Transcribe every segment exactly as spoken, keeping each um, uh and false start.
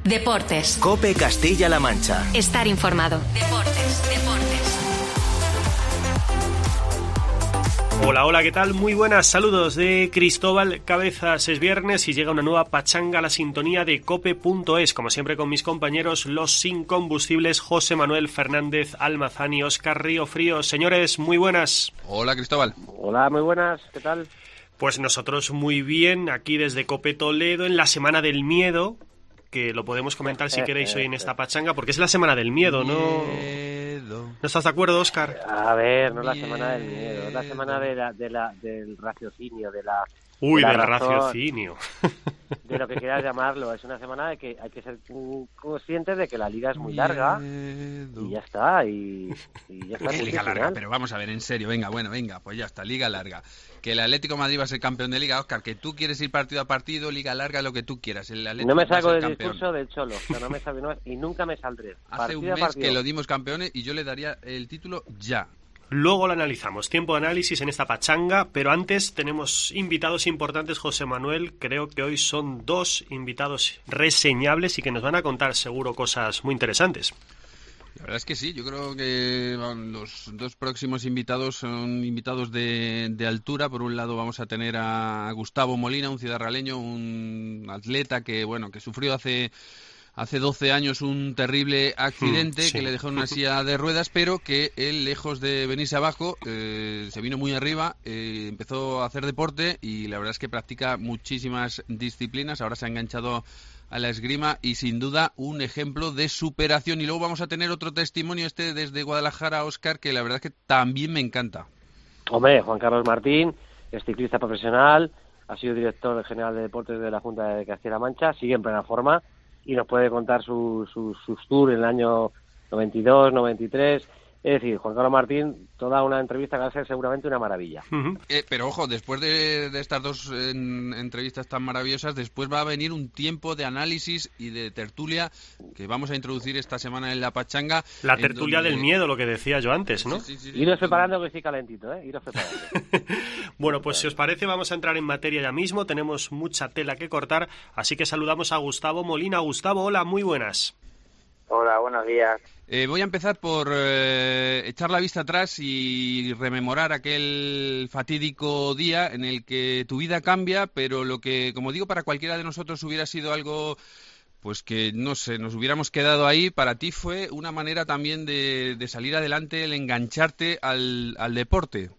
Deportes. COPE Castilla-La Mancha. Estar informado. Deportes, deportes. Hola, hola, ¿qué tal? Muy buenas, saludos de Cristóbal Cabezas. Es viernes y llega una nueva pachanga a la sintonía de cope punto es. Como siempre con mis compañeros, los incombustibles José Manuel Fernández Almazán y Óscar Riofrío. Señores, muy buenas. Hola, Cristóbal. Hola, muy buenas, ¿qué tal? Pues nosotros muy bien, aquí desde Cope Toledo, en la Semana del Miedo, que lo podemos comentar si queréis hoy en esta pachanga, porque es la Semana del Miedo, ¿no? Miedo. ¿No estás de acuerdo, Óscar? A ver, no es la Semana del Miedo, es la Semana de la, de la, del raciocinio, de la... Uy, de la del razón, raciocinio. De lo que quieras llamarlo. Es una semana de que hay que ser conscientes de que la liga es muy larga y ya está, y, y ya está. Liga larga, pero vamos a ver, en serio, venga, bueno, venga, pues ya está, liga larga. Que el Atlético de Madrid va a ser campeón de liga, Óscar, que tú quieres ir partido a partido, liga larga, lo que tú quieras. El Atlético no me saco del campeón. discurso del Cholo, o sea, no me sabe, no, y nunca me saldré. Hace partido un mes partido. que lo dimos campeones y yo le daría el título ya. Luego lo analizamos, tiempo de análisis en esta pachanga, pero antes tenemos invitados importantes, José Manuel. Creo que hoy son dos invitados reseñables y que nos van a contar seguro cosas muy interesantes. La verdad es que sí, yo creo que los dos próximos invitados son invitados de, de altura. Por un lado vamos a tener a Gustavo Molina, un ciudadraleño, un atleta que bueno que sufrió hace... Hace doce años un terrible accidente sí. que le dejó en una silla de ruedas, pero que él, lejos de venirse abajo, eh, se vino muy arriba, eh, empezó a hacer deporte y la verdad es que practica muchísimas disciplinas. Ahora se ha enganchado a la esgrima y sin duda un ejemplo de superación. Y luego vamos a tener otro testimonio este desde Guadalajara, Óscar, que la verdad es que también me encanta. Hombre, Juan Carlos Martín, es ciclista profesional, ha sido director general de deportes de la Junta de Castilla-La Mancha, sigue en plena forma y nos puede contar sus su, su tours en el año noventa y dos, noventa y tres. Es decir, Juan Carlos Martín, toda una entrevista que va a ser seguramente una maravilla. Uh-huh. Eh, pero ojo, después de, de estas dos en, entrevistas tan maravillosas, después va a venir un tiempo de análisis y de tertulia que vamos a introducir esta semana en la pachanga. La tertulia donde... del miedo, lo que decía yo antes, ¿no? Sí, sí, sí, Iros preparando que estoy calentito, ¿eh? Iros preparando. Bueno, pues si os parece vamos a entrar en materia ya mismo. Tenemos mucha tela que cortar, así que saludamos a Gustavo Molina. Gustavo, hola, muy buenas. Hola, buenos días. Eh, voy a empezar por eh, echar la vista atrás y rememorar aquel fatídico día en el que tu vida cambia, pero lo que, como digo, para cualquiera de nosotros hubiera sido algo, pues que, no sé, nos hubiéramos quedado ahí, para ti fue una manera también de, de salir adelante, el engancharte al, al deporte.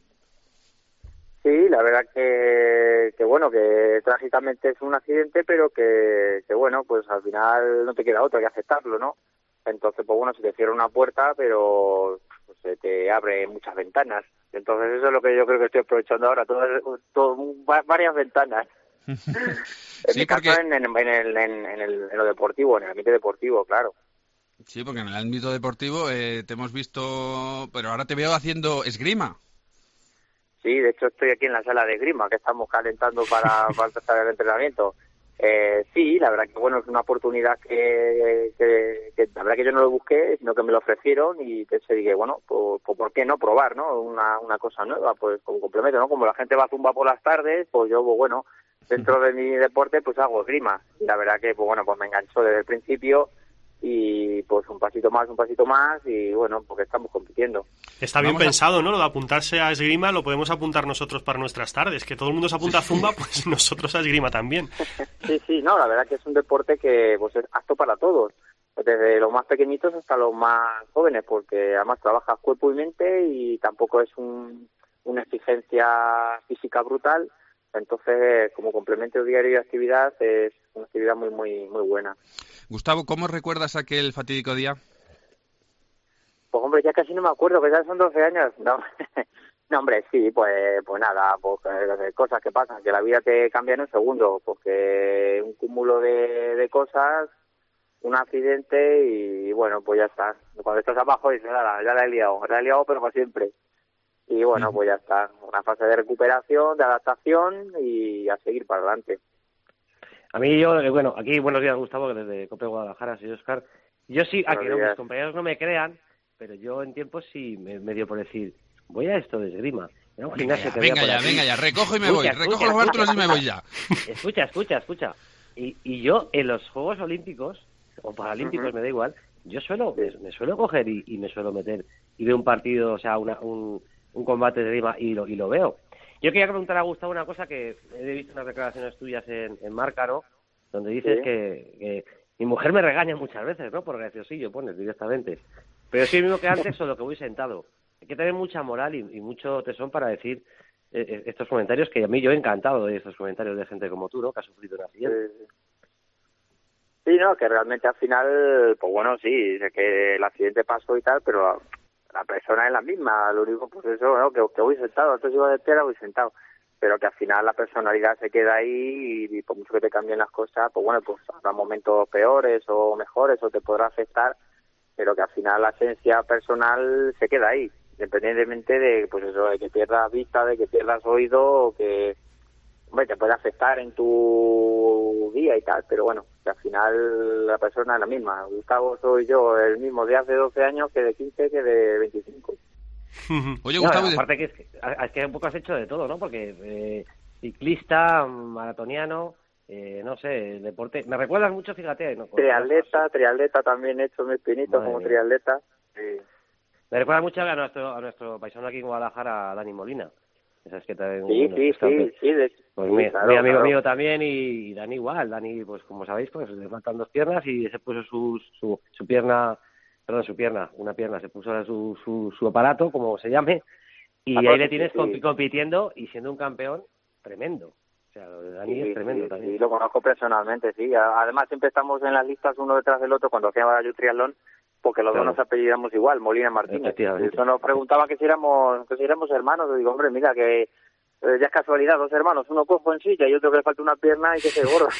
Sí, la verdad que, que bueno, que trágicamente es un accidente, pero que, que bueno, pues al final no te queda otra que aceptarlo, ¿no? Entonces, pues bueno, se te cierra una puerta, pero pues, se te abre muchas ventanas. Entonces, eso es lo que yo creo que estoy aprovechando ahora, todas, todo, varias ventanas. en sí, mi porque... caso, en, en, en, el, en, en, el, en lo deportivo, en el ambiente deportivo, claro. Sí, porque en el ámbito deportivo eh, te hemos visto, pero ahora te veo haciendo esgrima. Sí, de hecho estoy aquí en la sala de esgrima, que estamos calentando para, para empezar el entrenamiento. Eh, sí, la verdad que bueno, es una oportunidad que, que, que la verdad que yo no lo busqué, sino que me lo ofrecieron y pensé, dije, bueno, pues, pues ¿por qué no probar, no? Una, una cosa nueva, pues como complemento, ¿no? Como la gente va a zumba por las tardes, pues yo, pues bueno, dentro de mi deporte, pues hago esgrima. Y la verdad que, pues bueno, pues me enganchó desde el principio y pues un pasito más, un pasito más y bueno, porque estamos compitiendo. Está bien Vamos pensado, a... ¿no? Lo de apuntarse a esgrima lo podemos apuntar nosotros para nuestras tardes, que todo el mundo se apunta a zumba, pues nosotros a esgrima también. Sí, sí, no, la verdad que es un deporte que pues es apto para todos, desde los más pequeñitos hasta los más jóvenes, porque además trabajas cuerpo y mente y tampoco es un, una exigencia física brutal. Entonces, como complemento diario de actividad, es una actividad muy, muy, muy buena. Gustavo, ¿cómo recuerdas aquel fatídico día? Pues hombre, ya casi no me acuerdo, que ya son doce años. No, no hombre, sí, pues pues nada, pues cosas que pasan, que la vida te cambia en un segundo, porque un cúmulo de, de cosas, un accidente y bueno, pues ya está. Cuando estás abajo dices, nada, ya la he liado, la he liado pero para siempre. Y bueno, pues ya está, una fase de recuperación, de adaptación y a seguir para adelante. A mí yo, bueno, aquí buenos días Gustavo, desde Cope Guadalajara, soy Óscar. Yo sí, a que no, mis compañeros no me crean, pero yo en tiempos sí me, me dio por decir, voy a esto de esgrima. Era un venga gimnasio ya, que venga ya, aquí. venga ya, recojo y me escucha, voy, escucha, recojo los bártulos y me voy ya. Escucha, escucha, escucha. Y, y yo en los Juegos Olímpicos, o paralímpicos, Uh-huh. me da igual, yo suelo, me, me suelo coger y, y me suelo meter y veo un partido, o sea, una, un, un combate de rima y lo, y lo veo. Yo quería preguntar a Gustavo una cosa que he visto unas declaraciones tuyas en, en Marca, ¿no? Donde dices Sí. que, que mi mujer me regaña muchas veces, ¿no? Por graciosillo, pones directamente. Pero sí, mismo que antes, solo que voy sentado. Hay que tener mucha moral y, y mucho tesón para decir eh, estos comentarios, que a mí yo he encantado de estos comentarios de gente como tú, ¿no? Que ha sufrido un accidente. Sí, sí, no, que realmente al final, pues bueno, sí, sé que el accidente pasó y tal, pero la persona es la misma, lo único pues eso, ¿no? que, que voy sentado, entonces iba de piedra, voy sentado, pero que al final la personalidad se queda ahí y, y por mucho que te cambien las cosas, pues bueno, pues habrá momentos peores o mejores o te podrá afectar, pero que al final la esencia personal se queda ahí, independientemente de, pues eso, de que pierdas vista, de que pierdas oído o que, hombre, te puede afectar en tu día y tal, pero bueno, que al final la persona es la misma. Gustavo soy yo, el mismo de hace doce años que de quince que de veinticinco. Oye, No, Gustavo, aparte que es, que es que un poco has hecho de todo, ¿no? Porque eh, ciclista, maratoniano, eh, no sé, deporte... Me recuerdas mucho, fíjate... ¿no? Triatleta, triatleta también he hecho mis pinitos como mía. triatleta. Sí. Me recuerda mucho a nuestro, a nuestro paisano aquí en Guadalajara, a Dani Molina. Esas que también, Sí, bueno, sí, está- sí, sí, de- Pues sí, mi, claro, mi amigo claro. mío también y, y Dani igual. Dani, pues como sabéis, pues le faltan dos piernas y se puso su, su, su pierna, perdón, su pierna, una pierna, se puso su, su, su aparato, como se llame, y Ah, ahí pues le sí, tienes sí. compi- compitiendo y siendo un campeón tremendo. O sea, lo de Dani Sí, es tremendo sí, también. sí, lo conozco personalmente, sí. A- Además siempre estamos en las listas uno detrás del otro cuando hacíamos el triatlón, porque los Claro. dos nos apellidamos igual, Molina Martínez. Efectivamente. Eso nos preguntaba que si éramos, que si éramos hermanos. Yo digo, hombre, mira que eh, ya es casualidad, dos hermanos, uno cojo en silla y otro que le falta una pierna y que se gordo.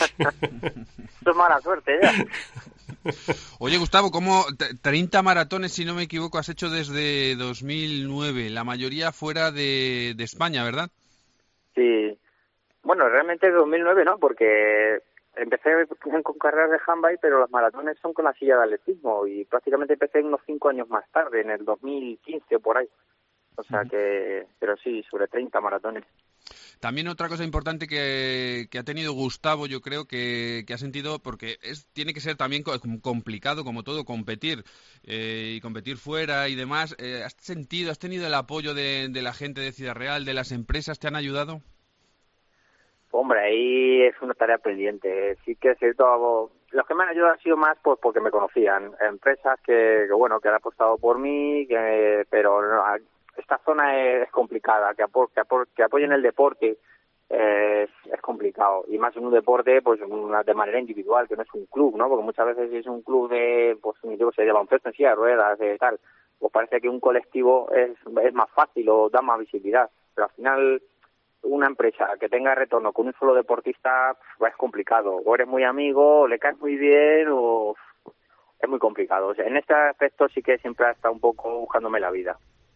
Eso es mala suerte ya. Oye, Gustavo, ¿cómo t- treinta maratones, si no me equivoco, has hecho desde dos mil nueve? La mayoría fuera de, de España, ¿verdad? Sí. Bueno, realmente dos mil nueve no, porque empecé con carreras de handbike, pero los maratones son con la silla de atletismo y prácticamente empecé unos cinco años más tarde, en el dos mil quince o por ahí. O sea que, pero sí, sobre treinta maratones. También otra cosa importante que, que ha tenido Gustavo, yo creo que, que ha sentido, porque es tiene que ser también co- complicado, como todo, competir eh, y competir fuera y demás. Eh, ¿Has sentido, has tenido el apoyo de, de la gente de Ciudad Real, de las empresas, te han ayudado? Hombre, ahí es una tarea pendiente. Sí que es cierto, los que me han ayudado han sido más pues porque me conocían. Empresas que, que bueno, que han apostado por mí, que, pero no, esta zona es complicada, que, apo, que, apo, que apoyen el deporte eh, es, es complicado. Y más en un deporte, pues una, de manera individual, que no es un club, ¿no? Porque muchas veces es un club de, pues, yo se lleva un peso en silla de ruedas, de tal. Pues parece que un colectivo es, es más fácil o da más visibilidad. Pero al final, una empresa que tenga retorno con un solo deportista pues, es complicado. O eres muy amigo, o le caes muy bien, o es muy complicado. O sea, en este aspecto sí que siempre ha estado un poco buscándome la vida.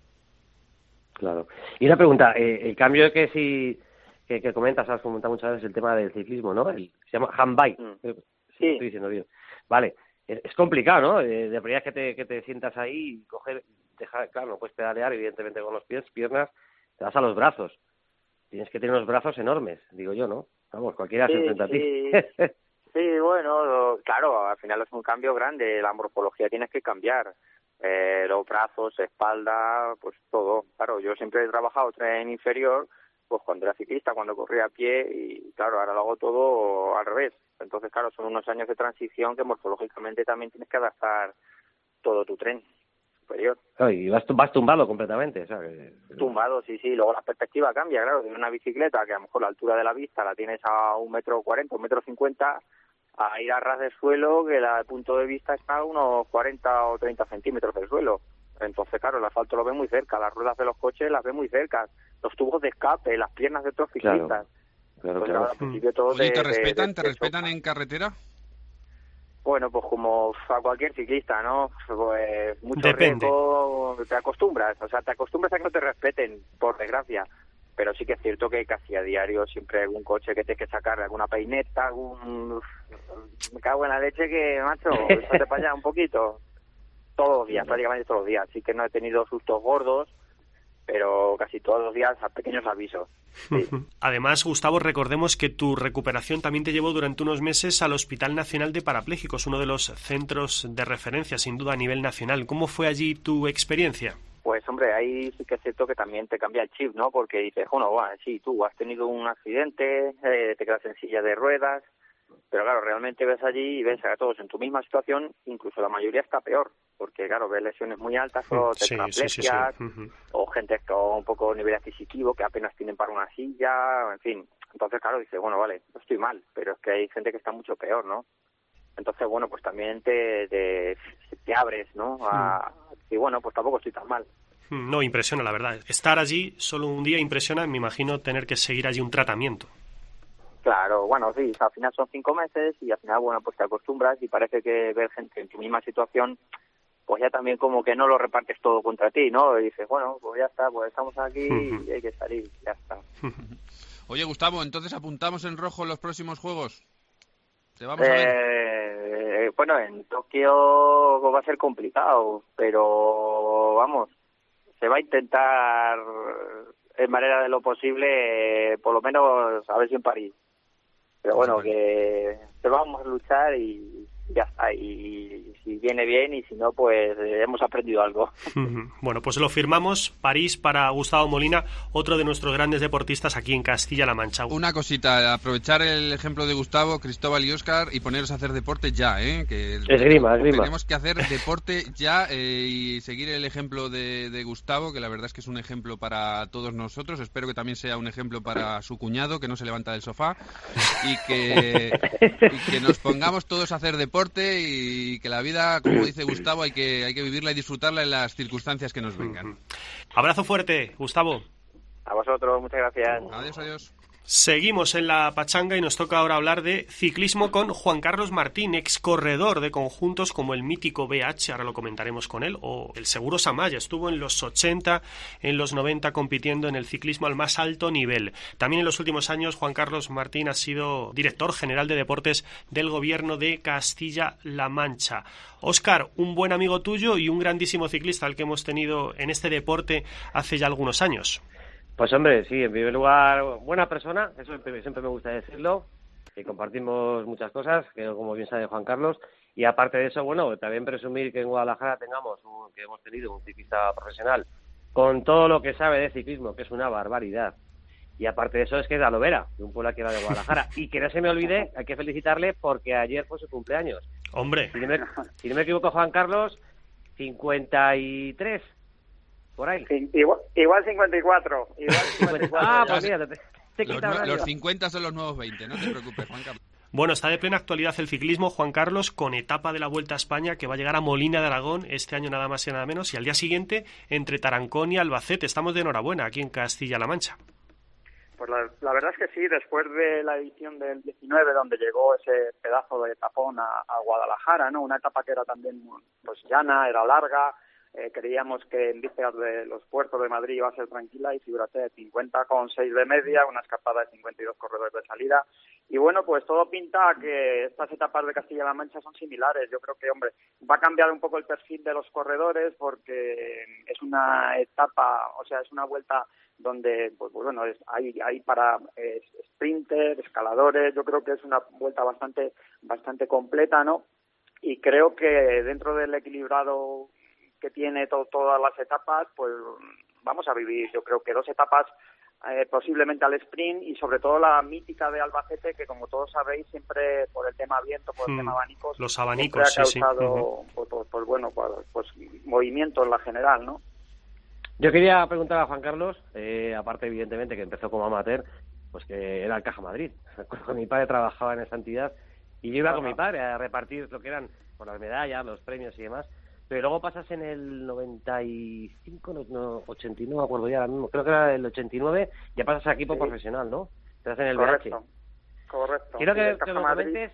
Claro. Y una pregunta, eh, el cambio que si que, que comentas, has comentado muchas veces el tema del ciclismo, ¿no? El, se llama handbike. Mm. Eh, si Sí. lo estoy diciendo bien. Vale. Es, es complicado, ¿no? Eh, de primera que te, que te sientas ahí y coger, dejar, claro, no puedes pedalear, evidentemente con los pies, piernas, te vas a los brazos. Tienes que tener unos brazos enormes, digo yo, ¿no? Vamos, cualquiera se Sí, enfrenta a ti. sí. Sí, bueno, claro, al final es un cambio grande, la morfología tienes que cambiar, eh, los brazos, espalda, pues todo. Claro, yo siempre he trabajado tren inferior, pues cuando era ciclista, cuando corría a pie, y claro, ahora lo hago todo al revés. Entonces, claro, son unos años de transición que morfológicamente también tienes que adaptar todo tu tren superior. Claro, y vas, vas tumbado completamente, o sea, que... Tumbado, sí, sí. Luego la perspectiva cambia, claro. De una bicicleta que a lo mejor la altura de la vista la tienes a un metro cuarenta, un metro cincuenta, a ir a ras del suelo, que la- el punto de vista está a unos cuarenta o treinta centímetros del suelo. Entonces, claro, el asfalto lo ve muy cerca, las ruedas de los coches las ve muy cerca, los tubos de escape, las piernas de otros Claro, ciclistas. claro, Pues, claro. claro, al principio todo Oye, de- ¿te de- respetan? de- ¿Te de respetan choca. en carretera? Bueno, pues como a cualquier ciclista, ¿no? Pues mucho Depende. riesgo, te acostumbras, o sea, te acostumbras a que no te respeten, por desgracia. Pero sí que es cierto que casi a diario siempre hay algún coche que tienes que sacar, alguna peineta, algún... Me cago en la leche que, macho, échate para allá un poquito. Todos los días, prácticamente todos los días. Así que no he tenido sustos gordos, pero casi todos los días a pequeños avisos. Sí. Además, Gustavo, recordemos que tu recuperación también te llevó durante unos meses al Hospital Nacional de Parapléjicos, uno de los centros de referencia, sin duda, a nivel nacional. ¿Cómo fue allí tu experiencia? Pues, hombre, ahí sí que es cierto que también te cambia el chip, ¿no? Porque dices, bueno, bueno sí, tú has tenido un accidente, eh, te quedas en silla de ruedas, pero claro, realmente ves allí y ves a todos en tu misma situación, incluso la mayoría está peor, porque claro, ves lesiones muy altas o sí, tetraplegias, sí, sí, sí. Uh-huh. o gente con un poco nivel adquisitivo que apenas tienen para una silla, en fin. Entonces, claro, dices, bueno, vale, no estoy mal, pero es que hay gente que está mucho peor, ¿no? Entonces, bueno, pues también te, te, te abres, ¿no? A, y bueno, pues tampoco estoy tan mal. No, impresiona, la verdad. Estar allí solo un día impresiona, me imagino tener que seguir allí un tratamiento. Claro, bueno, sí, al final son cinco meses y al final, bueno, pues te acostumbras y parece que ver gente en tu misma situación, pues ya también como que no lo repartes todo contra ti, ¿no? Y dices, bueno, pues ya está, pues estamos aquí y hay que salir, ya está. Oye, Gustavo, entonces apuntamos en rojo los próximos juegos. ¿Te vamos a ver? Eh, bueno, en Tokio va a ser complicado, pero vamos, se va a intentar en manera de lo posible, por lo menos a ver si en París. Pero bueno, que, que vamos a luchar y ya está. Y si viene bien y si no, pues eh, hemos aprendido algo. Bueno, pues lo firmamos. París para Gustavo Molina, otro de nuestros grandes deportistas aquí en Castilla-La Mancha. Una cosita, aprovechar el ejemplo de Gustavo, Cristóbal y Óscar y poneros a hacer deporte ya, ¿eh? Que esgrima, esgrima. Tenemos que hacer deporte ya eh, y seguir el ejemplo de, de Gustavo, que la verdad es que es un ejemplo para todos nosotros. Espero que también sea un ejemplo para su cuñado, que no se levanta del sofá, y que, y que nos pongamos todos a hacer deporte y que la vida, como dice Gustavo, hay que, hay que vivirla y disfrutarla en las circunstancias que nos vengan. Abrazo fuerte, Gustavo. A vosotros, muchas gracias. Adiós, adiós. Seguimos en la pachanga y nos toca ahora hablar de ciclismo con Juan Carlos Martín, ex corredor de conjuntos como el mítico B H, ahora lo comentaremos con él, o el Seguros Amaya. Estuvo en los ochenta, en los noventa compitiendo en el ciclismo al más alto nivel. También en los últimos años Juan Carlos Martín ha sido director general de deportes del gobierno de Castilla-La Mancha. Óscar, un buen amigo tuyo y un grandísimo ciclista al que hemos tenido en este deporte hace ya algunos años. Pues hombre, sí, en primer lugar, buena persona, eso siempre, siempre me gusta decirlo, que compartimos muchas cosas, que como bien sabe Juan Carlos, y aparte de eso, bueno, también presumir que en Guadalajara tengamos, un, que hemos tenido un ciclista profesional, con todo lo que sabe de ciclismo, que es una barbaridad. Y aparte de eso es que es de Alovera, de un pueblo aquí va de Guadalajara, y que no se me olvide, hay que felicitarle porque ayer fue su cumpleaños. Hombre. Si no me, si no me equivoco, Juan Carlos, cincuenta y tres. Por ahí. Sí, igual, igual cincuenta y cuatro. Igual cincuenta y cuatro. Ah, pues mira, te, te los, quita los cincuenta son los nuevos veinte, no te preocupes, Juan Carlos. Bueno, está de plena actualidad el ciclismo, Juan Carlos, con etapa de la Vuelta a España que va a llegar a Molina de Aragón este año nada más y nada menos, y al día siguiente entre Tarancón y Albacete. Estamos de enhorabuena aquí en Castilla-La Mancha. Pues la, la verdad es que sí, después de la edición del diecinueve, donde llegó ese pedazo de tapón a, a Guadalajara, ¿no? Una etapa que era también pues llana, era larga. Eh, creíamos que en vísperas de los puertos de Madrid iba a ser tranquila y figúrate, cincuenta con seis de media, una escapada de cincuenta y dos corredores de salida. Y bueno, pues todo pinta a que estas etapas de Castilla-La Mancha son similares. Yo creo que, hombre, va a cambiar un poco el perfil de los corredores porque es una etapa, o sea, es una vuelta donde, pues bueno, es, hay, hay para eh, sprinters, escaladores. Yo creo que es una vuelta bastante, bastante completa, ¿no? Y creo que dentro del equilibrado que tiene to- todas las etapas, pues vamos a vivir, yo creo que dos etapas eh, posiblemente al sprint y sobre todo la mítica de Albacete, que como todos sabéis, siempre por el tema viento, por el Hmm, tema abanicos, los abanicos, ha sí, causado, sí. Uh-huh. pues, pues, pues bueno, pues, pues movimiento en la general, ¿no? Yo quería preguntar a Juan Carlos, eh, aparte evidentemente que empezó como amateur, pues que era el Caja Madrid. Con mi padre trabajaba en esa entidad y yo iba Ajá. con mi padre a repartir lo que eran por las medallas, los premios y demás. Pero luego pasas en el noventa y cinco, no, no, ochenta y nueve, no me acuerdo ya ahora mismo, creo que era el ochenta y nueve, ya pasas a equipo Sí. profesional, ¿no? Te hacen el Correcto, B H. correcto. Quiero Sí, que, el que Caja me Madrid. comentes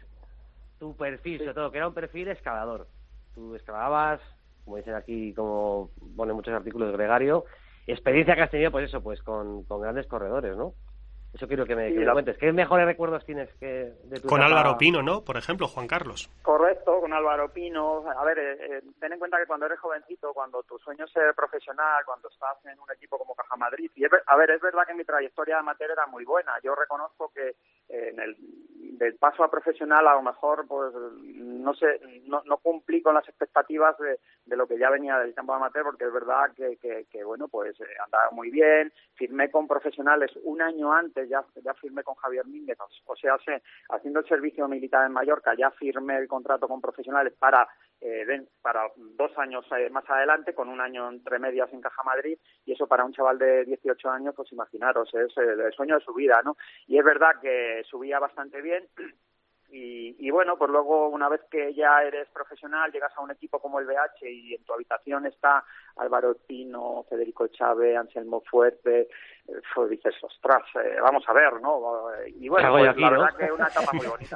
tu perfil, Sí. sobre todo, que era un perfil escalador. Tú escalabas, como dicen aquí, como ponen muchos artículos de Gregario, experiencia que has tenido, pues eso, pues con, con grandes corredores, ¿no? Eso quiero que me, sí, que me la... cuentes. ¿Qué mejores recuerdos tienes que de tu Con etapa? Álvaro Pino, ¿no? Por ejemplo, Juan Carlos. Correcto, con Álvaro Pino. A ver, eh, eh, ten en cuenta que cuando eres jovencito, cuando tu sueño es ser profesional, cuando estás en un equipo como Caja Madrid, y es, a ver, es verdad que mi trayectoria amateur era muy buena. Yo reconozco que eh, en el del paso a profesional a lo mejor, pues, no sé, no, no cumplí con las expectativas de, de lo que ya venía del campo amateur, porque es verdad que, que, que bueno, pues eh, andaba muy bien. Firmé con profesionales un año antes, ya, ya firmé con Javier Mínguez, o sea, sé, haciendo el servicio militar en Mallorca, ya firmé el contrato con profesionales para eh, para dos años eh, más adelante, con un año entre medias en Caja Madrid, y eso para un chaval de dieciocho años, pues imaginaros, es el, el sueño de su vida, ¿no? Y es verdad que subía bastante bien. Y, y bueno, pues luego una vez que ya eres profesional, llegas a un equipo como el B H y en tu habitación está Álvaro Pino, Federico Chávez, Anselmo Fuerte, pues dices, ostras, eh, vamos a ver, ¿no? Y bueno, pues aquí, la ¿no? verdad que es una etapa muy bonita.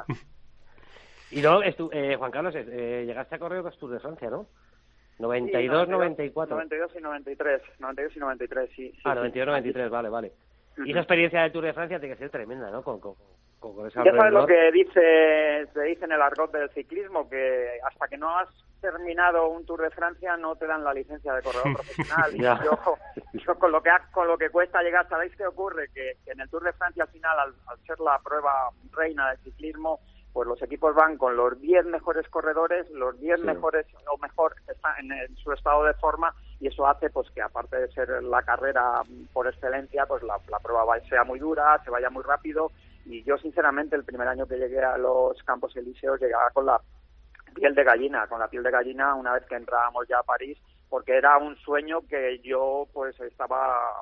Y luego, estu- eh, Juan Carlos, eh, llegaste a correr dos Tours de Francia, ¿no? noventa y dos, sí, noventa y cuatro. noventa y dos y noventa y tres, noventa y dos y noventa y tres, sí. sí ah, sí. noventa y dos, noventa y tres, vale, vale. Uh-huh. Y esa experiencia del Tour de Francia tiene que ser tremenda, ¿no? Con, con, con, con ese Ya sabes alrededor. lo que dice, se dice en el argot del ciclismo, que hasta que no has terminado un Tour de Francia no te dan la licencia de corredor profesional. Y yo, yo con lo que ha- con lo que cuesta llegar, ¿sabéis qué ocurre? Que, que en el Tour de Francia al final, al, al ser la prueba reina del ciclismo, pues los equipos van con los diez mejores corredores, los diez Sí. mejores o mejor están en, en su estado de forma, y eso hace pues que aparte de ser la carrera por excelencia, pues la, la prueba va- sea muy dura, se vaya muy rápido. Y yo sinceramente el primer año que llegué a los Campos Elíseos llegaba con la piel de gallina, con la piel de gallina una vez que entrábamos ya a París, porque era un sueño que yo pues estaba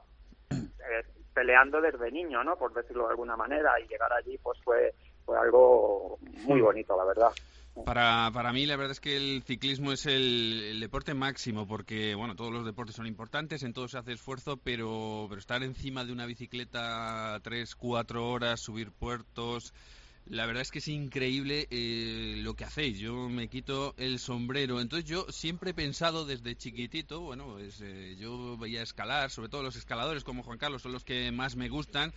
eh, peleando desde niño, ¿no? Por decirlo de alguna manera, y llegar allí pues fue fue algo muy bonito, la verdad. Para, para mí la verdad es que el ciclismo es el, el deporte máximo, porque bueno, todos los deportes son importantes, en todos se hace esfuerzo, pero, pero estar encima de una bicicleta tres, cuatro horas, subir puertos, la verdad es que es increíble eh, lo que hacéis. Yo me quito el sombrero. Entonces yo siempre he pensado desde chiquitito, bueno, pues eh, yo veía escalar, sobre todo los escaladores como Juan Carlos son los que más me gustan.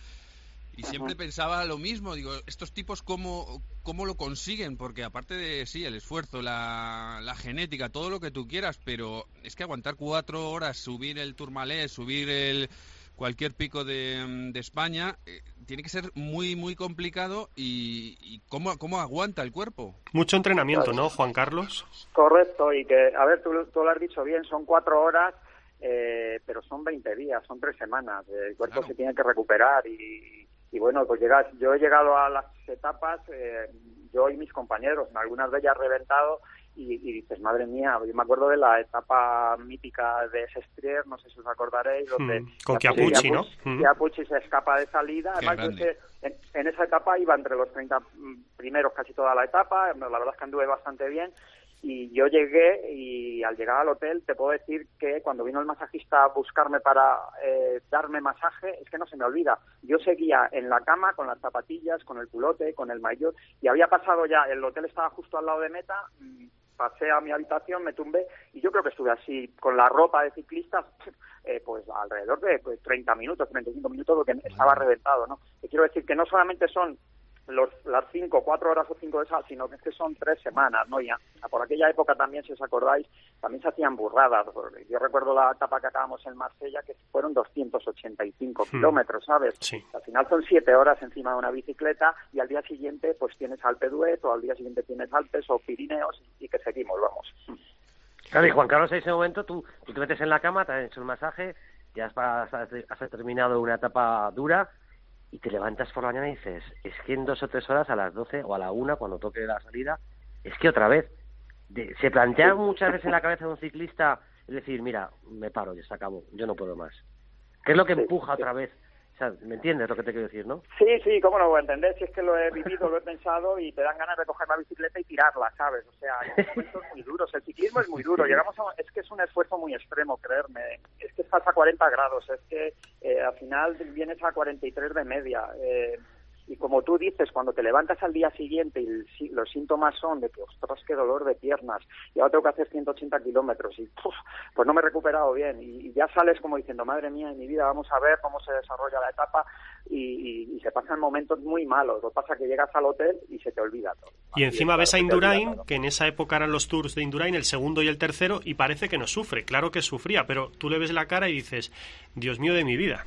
Y siempre pensaba lo mismo, digo, estos tipos cómo, cómo lo consiguen, porque aparte de, sí, el esfuerzo, la, la genética, todo lo que tú quieras, pero es que aguantar cuatro horas, subir el Tourmalet, subir el cualquier pico de, de España, eh, tiene que ser muy, muy complicado y, y cómo, cómo aguanta el cuerpo. Mucho entrenamiento, ¿no, Juan Carlos? Correcto, y que, a ver, tú, tú lo has dicho bien, son cuatro horas, eh, pero son veinte días, son tres semanas, el cuerpo Claro. se tiene que recuperar y... Y bueno, pues llegas, yo he llegado a las etapas, eh, yo y mis compañeros, en algunas de ellas reventado, y, y dices, madre mía, yo me acuerdo de la etapa mítica de Sestrier, no sé si os acordaréis, donde Hmm, con Chiappucci, ¿no? Hmm. Chiappucci se escapa de salida, Qué además yo grande. ese- en, en esa etapa iba entre los treinta primeros casi toda la etapa, la verdad es que anduve bastante bien. Y yo llegué y al llegar al hotel te puedo decir que cuando vino el masajista a buscarme para eh, darme masaje, es que no se me olvida. Yo seguía en la cama con las zapatillas, con el culote, con el maillot, y había pasado ya, el hotel estaba justo al lado de meta, pasé a mi habitación, me tumbé y yo creo que estuve así con la ropa de ciclistas eh, pues alrededor de pues, treinta minutos, treinta y cinco minutos, porque estaba reventado, ¿no? Te quiero decir que no solamente son los, las cinco, cuatro horas o cinco de esas, sino que es que son tres semanas, ¿no? Ya, por aquella época también, si os acordáis, también se hacían burradas. Yo recuerdo la etapa que acabamos en Marsella, que fueron doscientos ochenta y cinco Hmm. kilómetros, ¿sabes? Sí. Al final son siete horas encima de una bicicleta y al día siguiente pues tienes Alpe d'Huez o al día siguiente tienes Alpes o Pirineos y que seguimos, vamos. Claro, y Juan Carlos, en ese momento tú, tú te metes en la cama, te has hecho un masaje, ya has, has, has terminado una etapa dura y te levantas por la mañana y dices, es que en dos o tres horas, a las doce o a la una, cuando toque la salida, es que otra vez. De, se plantea muchas veces en la cabeza de un ciclista, es decir, mira, me paro, ya se acabó, yo no puedo más. ¿Qué es lo que Sí, empuja sí. otra vez? O sea, ¿me entiendes lo que te quiero decir, no? Sí, sí, cómo no lo voy a entender, si es que lo he vivido, lo he pensado y te dan ganas de coger la bicicleta y tirarla, ¿sabes? O sea, hay momentos muy duros, el ciclismo es muy duro, llegamos a, es que es un esfuerzo muy extremo, creerme, es que estás a cuarenta grados, es que eh, al final vienes a cuarenta y tres de media, eh, Y como tú dices, cuando te levantas al día siguiente y el, los síntomas son de que, ostras, qué dolor de piernas, y ahora tengo que hacer ciento ochenta kilómetros y puf, pues no me he recuperado bien. Y, y ya sales como diciendo, madre mía, en mi vida, vamos a ver cómo se desarrolla la etapa, y, y, y se pasan momentos muy malos. Lo que pasa es que llegas al hotel y se te olvida todo. Y encima ves a Indurain, que en esa época eran los tours de Indurain, el segundo y el tercero, y parece que no sufre. Claro que sufría, pero tú le ves la cara y dices, Dios mío de mi vida.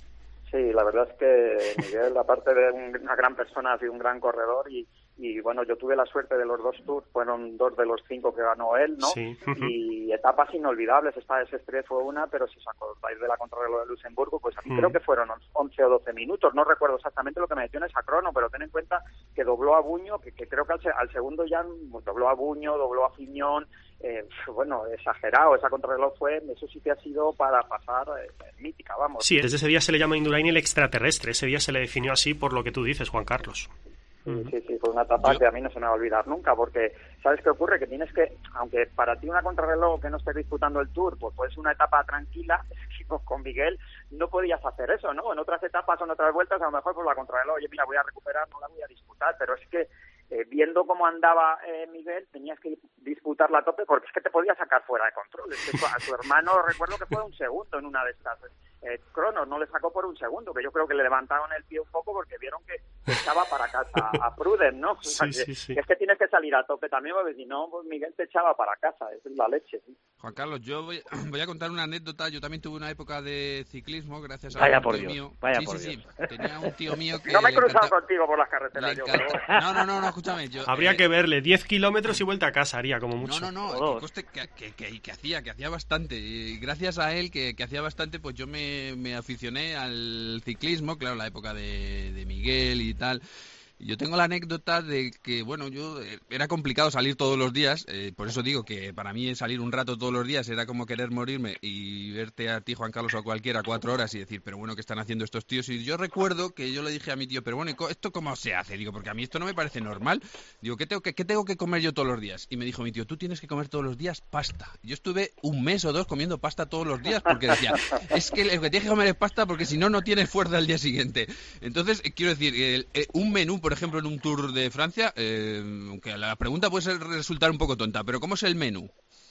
Sí, la verdad es que Miguel, aparte de una gran persona, ha sido un gran corredor y, y bueno, yo tuve la suerte de los dos tours, fueron dos de los cinco que ganó él, ¿no? Sí. Y etapas inolvidables, esta de Sestriere fue una, pero si os acordáis de la contrarreloj de Luxemburgo, pues a mí mm. creo que fueron once o doce minutos, no recuerdo exactamente lo que me metió en esa crono, pero ten en cuenta que dobló a Buño, que, que creo que al, al segundo ya dobló a Buño, dobló a Fiñón, eh, bueno, exagerado, esa contrarreloj fue, eso sí que ha sido para pasar eh, mítica, vamos. Sí, desde ese día se le llama Indurain el extraterrestre, ese día se le definió así por lo que tú dices, Juan Carlos. Sí, sí, sí, fue una etapa Yo... que a mí no se me va a olvidar nunca, porque ¿sabes qué ocurre? Que tienes que, aunque para ti una contrarreloj que no estés disputando el Tour, pues puede ser una etapa tranquila, pues con Miguel no podías hacer eso, ¿no? En otras etapas o en otras vueltas a lo mejor pues la contrarreloj, oye, mira, voy a recuperar, no la voy a disputar, pero es que eh, viendo cómo andaba eh, Miguel, tenías que disputarla a tope porque es que te podía sacar fuera de control. Es que a su hermano recuerdo que fue un segundo en una de estas eh, cronos, no le sacó por un segundo, que yo creo que le levantaron el pie un poco porque vieron que echaba para casa a Pruden, ¿no? O sea, sí, que, sí, sí. que es que tienes que salir a tope también, porque si no, pues Miguel te echaba para casa, esa es la leche. ¿Sí? Juan Carlos, yo voy, voy a contar una anécdota. Yo también tuve una época de ciclismo, gracias a vaya un por tío Dios, mío. Vaya sí, por sí, Dios. sí. Tenía un tío mío que no me he cruzado encanta... contigo por las carreteras, yo, pero... No, no, no, no, escúchame. Yo, Habría eh... que verle, diez kilómetros y vuelta a casa haría como mucho. No, no, no, que, coste, que, que, que, que hacía, que hacía bastante. Y gracias a él, que, que hacía bastante, pues yo me, me aficioné al ciclismo, claro, la época de, de Miguel y tal. Yo tengo la anécdota de que, bueno, yo era complicado salir todos los días, eh, por eso digo que para mí salir un rato todos los días era como querer morirme y verte a ti, Juan Carlos, o a cualquiera cuatro horas y decir, pero bueno, ¿qué están haciendo estos tíos? Y yo recuerdo que yo le dije a mi tío, pero bueno, ¿esto cómo se hace? Digo, porque a mí esto no me parece normal. Digo, ¿qué tengo que, qué tengo que comer yo todos los días? Y me dijo mi tío, tú tienes que comer todos los días pasta. Yo estuve un mes o dos comiendo pasta todos los días porque decía, es que lo que tienes que comer es pasta porque si no, no tienes fuerza al día siguiente. Entonces, eh, quiero decir, el, eh, un menú, por ejemplo, en un tour de Francia, eh, aunque la pregunta puede ser, resultar un poco tonta, pero ¿cómo es el menú?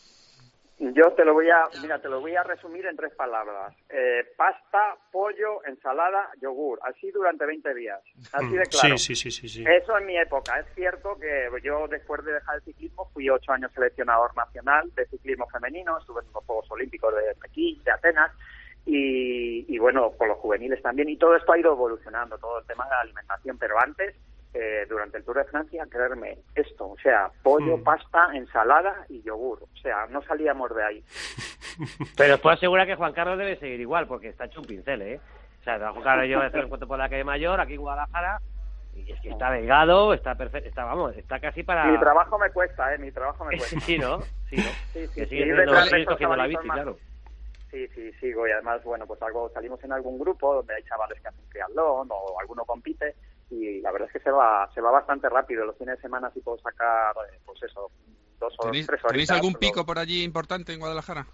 Yo te lo voy a, mira, te lo voy a resumir en tres palabras: eh, pasta, pollo, ensalada, yogur. Así durante veinte días. Así de claro. Sí, sí, sí, sí, sí. Eso en mi época. Es cierto que yo después de dejar el ciclismo fui ocho años seleccionador nacional de ciclismo femenino. Estuve en los Juegos Olímpicos de Pekín, de Atenas. Y, y bueno, con los juveniles también. Y todo esto ha ido evolucionando, todo el tema de la alimentación. Pero antes, Eh, durante el Tour de Francia, creerme esto, o sea, pollo, mm. pasta, ensalada y yogur, o sea, no salíamos de ahí. Pero os puedo asegurar que Juan Carlos debe seguir igual, porque está hecho un pincel, ¿eh? O sea, Juan Carlos yo hacer un encuentro por la calle Mayor, aquí en Guadalajara, y es que está delgado, está perfecto, está, vamos, está casi para... Mi trabajo me cuesta, ¿eh? Mi trabajo me cuesta. sí, ¿no? Sí, ¿no? Sí, sí, que sí, sigue sí, cogiendo la bici, claro. Sí, sí, sigo, y además, bueno, pues algo salimos en algún grupo donde hay chavales que hacen triatlón o alguno compite, y la verdad es que se va se va bastante rápido. Los fines de semana sí puedo sacar, pues eso, dos o tres horas. ¿Tenéis algún pico por allí importante en Guadalajara?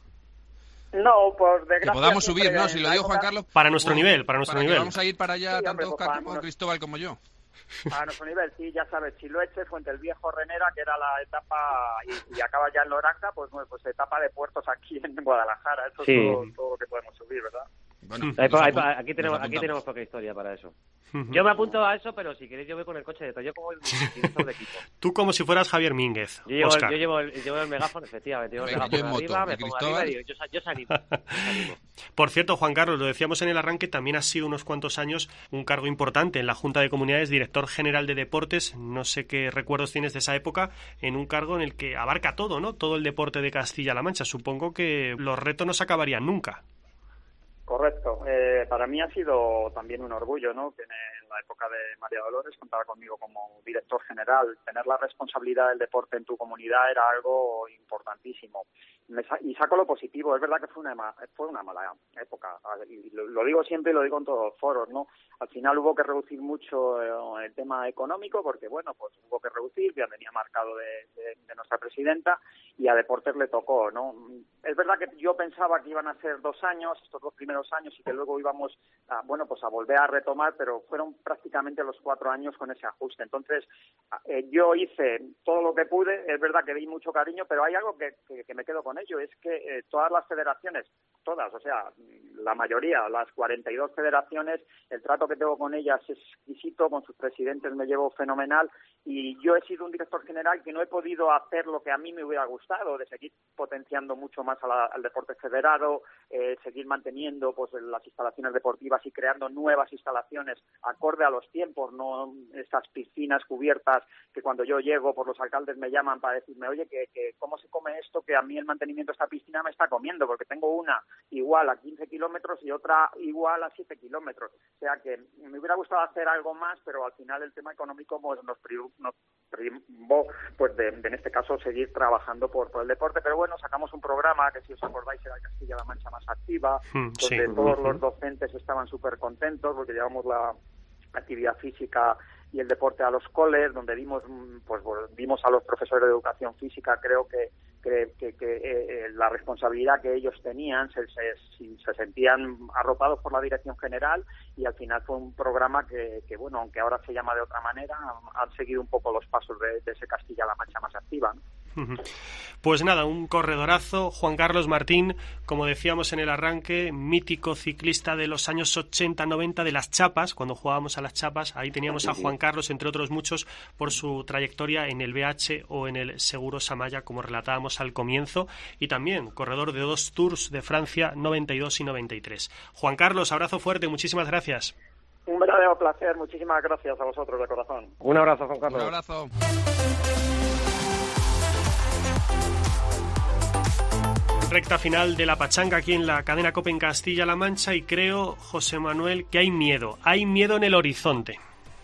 No, por desgracia... Que podamos subir, ¿no? Si lo digo Juan Carlos... Para nuestro nivel, para nuestro para nivel. Vamos a ir para allá, sí, tanto hombre, Oscar pues, como Cristóbal como yo. A nuestro nivel, sí, ya sabes, Chiloeche, Fuente el Viejo, Renera, que era la etapa, y, y acaba ya en Loranja, pues, bueno, pues etapa de puertos aquí en Guadalajara. Eso sí. es todo, todo lo que podemos subir, ¿verdad? Bueno, hay, hay, aquí tenemos aquí tenemos poca historia para eso. Yo me apunto a eso, pero si queréis yo voy con el coche de todo. Yo como el director de equipo. Tú como si fueras Javier Mínguez, Yo llevo, Oscar. El, yo llevo, el, llevo el megáfono, efectivamente. Llevo el Venga, megáfono yo en arriba, moto, me pongo arriba y digo, yo, yo salimo, salimo. Por cierto, Juan Carlos, lo decíamos en el arranque, también has sido unos cuantos años un cargo importante en la Junta de Comunidades, director general de deportes. No sé qué recuerdos tienes de esa época, en un cargo en el que abarca todo, ¿no? Todo el deporte de Castilla-La Mancha. Supongo que los retos no se acabarían nunca. Correcto. Eh, para mí ha sido también un orgullo, ¿no? Que en la época de María Dolores contaba conmigo como director general. Tener la responsabilidad del deporte en tu comunidad era algo importantísimo. Me sa- y saco lo positivo. Es verdad que fue una ma- fue una mala época. Y lo, lo digo siempre y lo digo en todos los foros, ¿no? Al final hubo que reducir mucho eh, el tema económico porque, bueno, pues hubo que reducir, ya venía marcado de, de, de nuestra presidenta. y a Deportes le tocó, ¿no? Es verdad que yo pensaba que iban a ser dos años, estos dos primeros años, y que luego íbamos a, bueno, pues a volver a retomar, pero fueron prácticamente los cuatro años con ese ajuste. Entonces, eh, yo hice todo lo que pude, es verdad que di mucho cariño, pero hay algo que, que, que me quedo con ello, es que eh, todas las federaciones, todas, o sea, la mayoría, las cuarenta y dos federaciones, el trato que tengo con ellas es exquisito, con sus presidentes me llevo fenomenal, y yo he sido un director general que no he podido hacer lo que a mí me hubiera gustado, de seguir potenciando mucho más a la, al deporte federado, eh, seguir manteniendo pues las instalaciones deportivas y creando nuevas instalaciones acorde a los tiempos, no estas piscinas cubiertas que cuando yo llego por los alcaldes me llaman para decirme, oye, que, que cómo se come esto, que a mí el mantenimiento de esta piscina me está comiendo, porque tengo una igual a quince kilómetros y otra igual a siete kilómetros. O sea que me hubiera gustado hacer algo más, pero al final el tema económico pues, nos privó, nos privó pues de, de, en este caso, seguir trabajando por, por el deporte. Pero bueno, sacamos un programa que, si os acordáis, era Castilla-La Mancha Más Activa, mm, donde sí. todos los docentes estaban súper contentos porque llevamos la actividad física y el deporte a los coles, donde dimos pues dimos a los profesores de educación física, creo que que, que, que eh, la responsabilidad que ellos tenían, se, se, se sentían arropados por la dirección general, y al final fue un programa que, que bueno, aunque ahora se llama de otra manera, han, han seguido un poco los pasos de, de ese Castilla-La Mancha Más Activa, ¿no? Pues nada, un corredorazo. Juan Carlos Martín, como decíamos en el arranque, mítico ciclista de los años ochenta noventa de las chapas, cuando jugábamos a las chapas, ahí teníamos a Juan Carlos, entre otros muchos, por su trayectoria en el B H o en el Seguros Amaya, como relatábamos al comienzo, y también corredor de dos Tours de Francia, noventa y dos y noventa y tres. Juan Carlos, abrazo fuerte, muchísimas gracias. Un verdadero placer, muchísimas gracias a vosotros de corazón. Un abrazo, Juan Carlos. Un abrazo. Recta final de la pachanga aquí en la cadena COPE en Castilla-La Mancha, y creo, José Manuel, que hay miedo, hay miedo en el horizonte.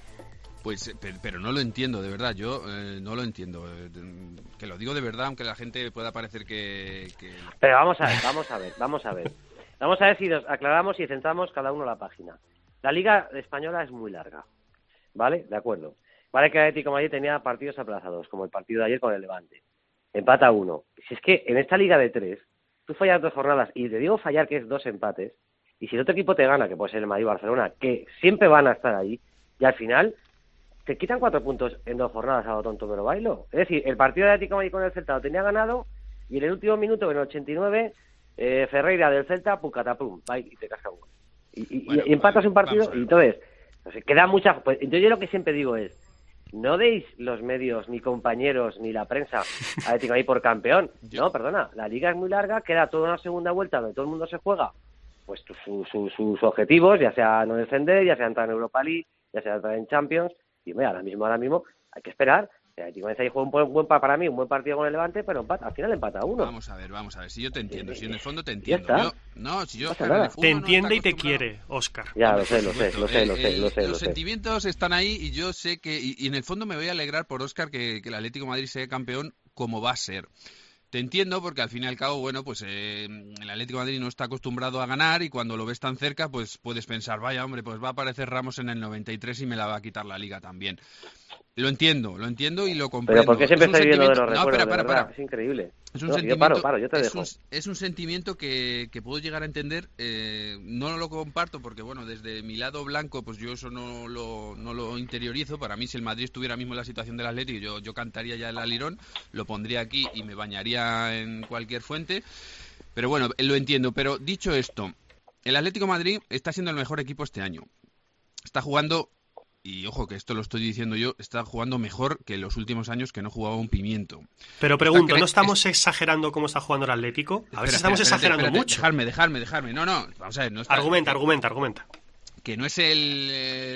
Pues, pero no lo entiendo, de verdad, yo eh, no lo entiendo, eh, que lo digo de verdad, aunque la gente pueda parecer que, que... Pero vamos a ver, vamos a ver, vamos a ver. Vamos a ver si nos aclaramos y centramos cada uno la página. La Liga Española es muy larga, ¿vale? De acuerdo. Vale que el Atlético de Madrid tenía partidos aplazados, como el partido de ayer con el Levante. Empata uno. Si es que en esta Liga de tres, tú fallas dos jornadas, y te digo fallar que es dos empates, y si el otro equipo te gana, que puede ser el Madrid o Barcelona, que siempre van a estar ahí, y al final te quitan cuatro puntos en dos jornadas a lo tonto pero bailo. Es decir, el partido de Atlético de Madrid con el Celta lo tenía ganado, y en el último minuto, en el ochenta y nueve, eh, Ferreira del Celta, pucatapum, va y te casca uno. Y, y, bueno, y empatas un partido, y entonces, entonces queda mucha... Pues, entonces yo lo que siempre digo es, no deis los medios, ni compañeros, ni la prensa a Atlético de Madrid por campeón. No, perdona, la liga es muy larga, queda toda una segunda vuelta donde todo el mundo se juega pues su, su, sus objetivos, ya sea no descender, ya sea entrar en Europa League, ya sea entrar en Champions, y mira, ahora mismo, ahora mismo hay que esperar. El Atlético de Madrid juega un buen, buen para mí, un buen partido con el Levante, pero empata, al final empata uno. Vamos a ver, vamos a ver, si yo te entiendo, si en el fondo te entiendo. Yo, no, si yo... Claro, te entiende no y te quiere, Óscar. Ya, lo sé, lo sé, lo sé, lo sé, lo sé. Los lo sé. sentimientos están ahí, y yo sé que... Y, y en el fondo me voy a alegrar por Óscar que, que el Atlético de Madrid sea campeón, como va a ser. Te entiendo, porque al fin y al cabo, bueno, pues eh, el Atlético de Madrid no está acostumbrado a ganar, y cuando lo ves tan cerca, pues puedes pensar, vaya hombre, pues va a aparecer Ramos en el noventa y tres y me la va a quitar la Liga también. Lo entiendo, lo entiendo y lo comprendo. Pero ¿por qué siempre estoy viendo de los recuerdos? No, para, para, para. para. Es increíble. Es un no, sentimiento, yo paro, paro, yo te es dejo. Un, es un sentimiento que, que puedo llegar a entender. Eh, no lo comparto porque, bueno, desde mi lado blanco, pues yo eso no lo, no lo interiorizo. Para mí, si el Madrid estuviera mismo en la situación del Atlético, yo, yo cantaría ya el alirón, lo pondría aquí y me bañaría en cualquier fuente. Pero bueno, lo entiendo. Pero dicho esto, el Atlético de Madrid está siendo el mejor equipo este año. Está jugando... Y ojo, que esto lo estoy diciendo yo, está jugando mejor que en los últimos años, que no jugaba un pimiento. Pero pregunto, cre- ¿no estamos es... exagerando cómo está jugando el Atlético? A espera, ver si estamos espera, exagerando espérate, mucho. Dejarme, dejarme, dejarme. No, no, vamos a ver. No está... Argumenta, argumenta, argumenta. Que no es el,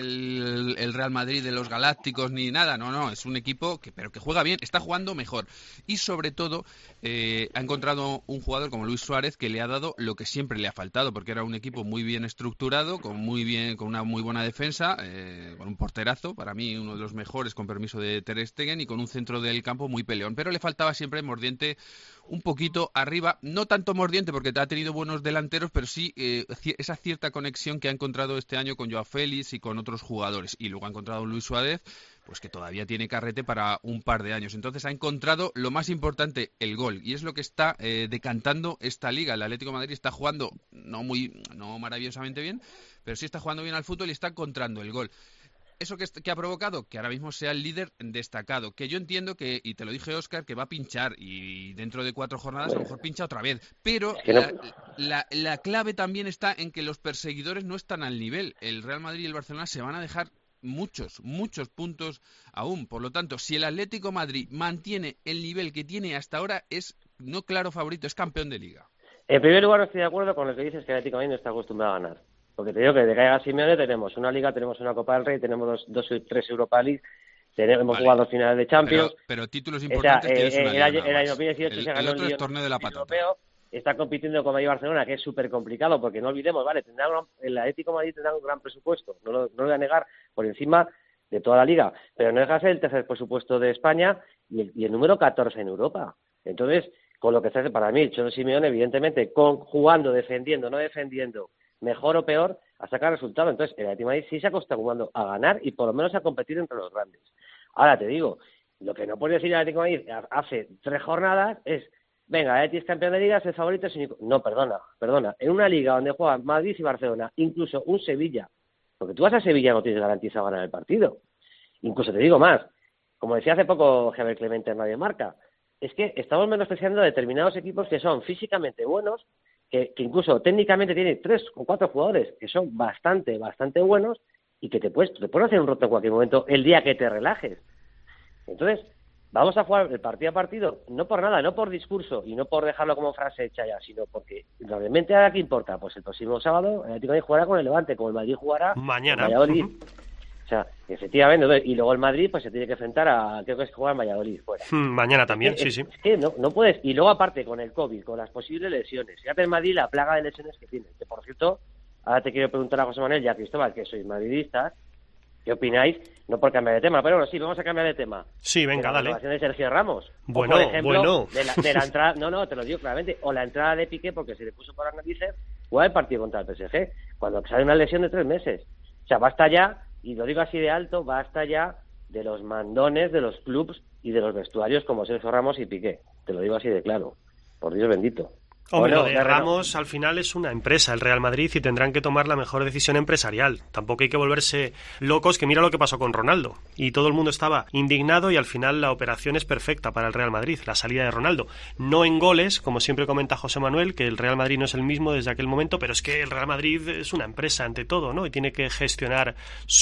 el, el Real Madrid de los Galácticos ni nada, no, no, es un equipo que pero que juega bien, está jugando mejor. Y sobre todo, eh, ha encontrado un jugador como Luis Suárez que le ha dado lo que siempre le ha faltado, porque era un equipo muy bien estructurado, con muy bien, con una muy buena defensa, eh, con un porterazo, para mí uno de los mejores, con permiso de Ter Stegen, y con un centro del campo muy peleón. Pero le faltaba siempre mordiente un poquito arriba, no tanto mordiente porque ha tenido buenos delanteros, pero sí eh, esa cierta conexión que ha encontrado este año con Joao Félix y con otros jugadores. Y luego ha encontrado a Luis Suárez, pues que todavía tiene carrete para un par de años. Entonces ha encontrado lo más importante, el gol, y es lo que está eh, decantando esta liga. El Atlético de Madrid está jugando no muy, no maravillosamente bien, pero sí está jugando bien al fútbol y está encontrando el gol. ¿Eso que, que ha provocado? Que ahora mismo sea el líder destacado. Que yo entiendo que, y te lo dije, Óscar, que va a pinchar y dentro de cuatro jornadas a lo mejor pincha otra vez. Pero es que no... la, la, la clave también está en que los perseguidores no están al nivel. El Real Madrid y el Barcelona se van a dejar muchos, muchos puntos aún. Por lo tanto, si el Atlético de Madrid mantiene el nivel que tiene hasta ahora, es no claro favorito, es campeón de Liga. En primer lugar, no estoy de acuerdo con lo que dices, que el Atlético de Madrid no está acostumbrado a ganar. Porque te digo que de que haya Simeone tenemos una Liga, tenemos una Copa del Rey, tenemos dos, dos tres Europa League, tenemos, hemos vale. jugado dos finales de Champions. Pero, pero títulos importantes o sea, tienes eh, una el, Liga año, nada el año más. dos mil dieciocho el, se ganó el otro el es torneo de la patata. Europeo, está compitiendo con Madrid y Barcelona, que es súper complicado, porque no olvidemos, vale, tendrá un, el Atlético de Madrid tendrá un gran presupuesto, no lo, no lo voy a negar, por encima de toda la Liga, pero no deja de ser el tercer presupuesto de España y el, y el número catorce en Europa. Entonces, con lo que se hace para mí, Cholo Simeone, evidentemente, con, jugando, defendiendo, no defendiendo, mejor o peor, a sacar resultados. Entonces, el Atlético de Madrid sí se ha acostumbrado a ganar y por lo menos a competir entre los grandes. Ahora te digo, lo que no puede decir el Atlético de Madrid hace tres jornadas es, venga, el Atlético es campeón de Liga, es el favorito, es único. No, perdona, perdona. En una liga donde juegan Madrid y Barcelona, incluso un Sevilla, porque tú vas a Sevilla no tienes garantizado ganar el partido. Incluso te digo más, como decía hace poco Javier Clemente en Radio Marca, es que estamos menospreciando a determinados equipos que son físicamente buenos, que, que incluso técnicamente tienen tres o cuatro jugadores que son bastante, bastante buenos y que te puedes, te pueden hacer un roto en cualquier momento el día que te relajes. Entonces, vamos a jugar el partido a partido, no por nada, no por discurso y no por dejarlo como frase hecha ya, sino porque realmente ahora qué importa. Pues el próximo sábado el Atlético de Madrid jugará con el Levante, como el Madrid jugará mañana. con Valladolid. Uh-huh. O sea, efectivamente, y luego el Madrid pues se tiene que enfrentar a, creo que es jugar en Valladolid fuera. Hmm, mañana también, es, sí, es, sí. Es que no, no puedes, y luego aparte con el COVID, con las posibles lesiones, fíjate en Madrid la plaga de lesiones que tiene, que por cierto, ahora te quiero preguntar a José Manuel y a Cristóbal, que sois madridistas, ¿qué opináis? No por cambiar de tema, pero bueno, sí, vamos a cambiar de tema. Sí, venga, de la dale. La de Sergio Ramos. Bueno, o por ejemplo, bueno. De la, de la entrada, no, no, te lo digo claramente, o la entrada de Piqué porque se le puso por las narices, jugar el partido contra el P S G, cuando sale una lesión de tres meses. O sea, basta ya, y lo digo así de alto, basta ya de los mandones de los clubs y de los vestuarios como Sergio Ramos y Piqué. Te lo digo así de claro. Por Dios bendito. Hombre, bueno, lo de Ramos al final es una empresa, el Real Madrid, y tendrán que tomar la mejor decisión empresarial. Tampoco hay que volverse locos, que mira lo que pasó con Ronaldo. Y todo el mundo estaba indignado y al final la operación es perfecta para el Real Madrid, la salida de Ronaldo. No en goles, como siempre comenta José Manuel, que el Real Madrid no es el mismo desde aquel momento, pero es que el Real Madrid es una empresa ante todo, ¿no? Y tiene que gestionar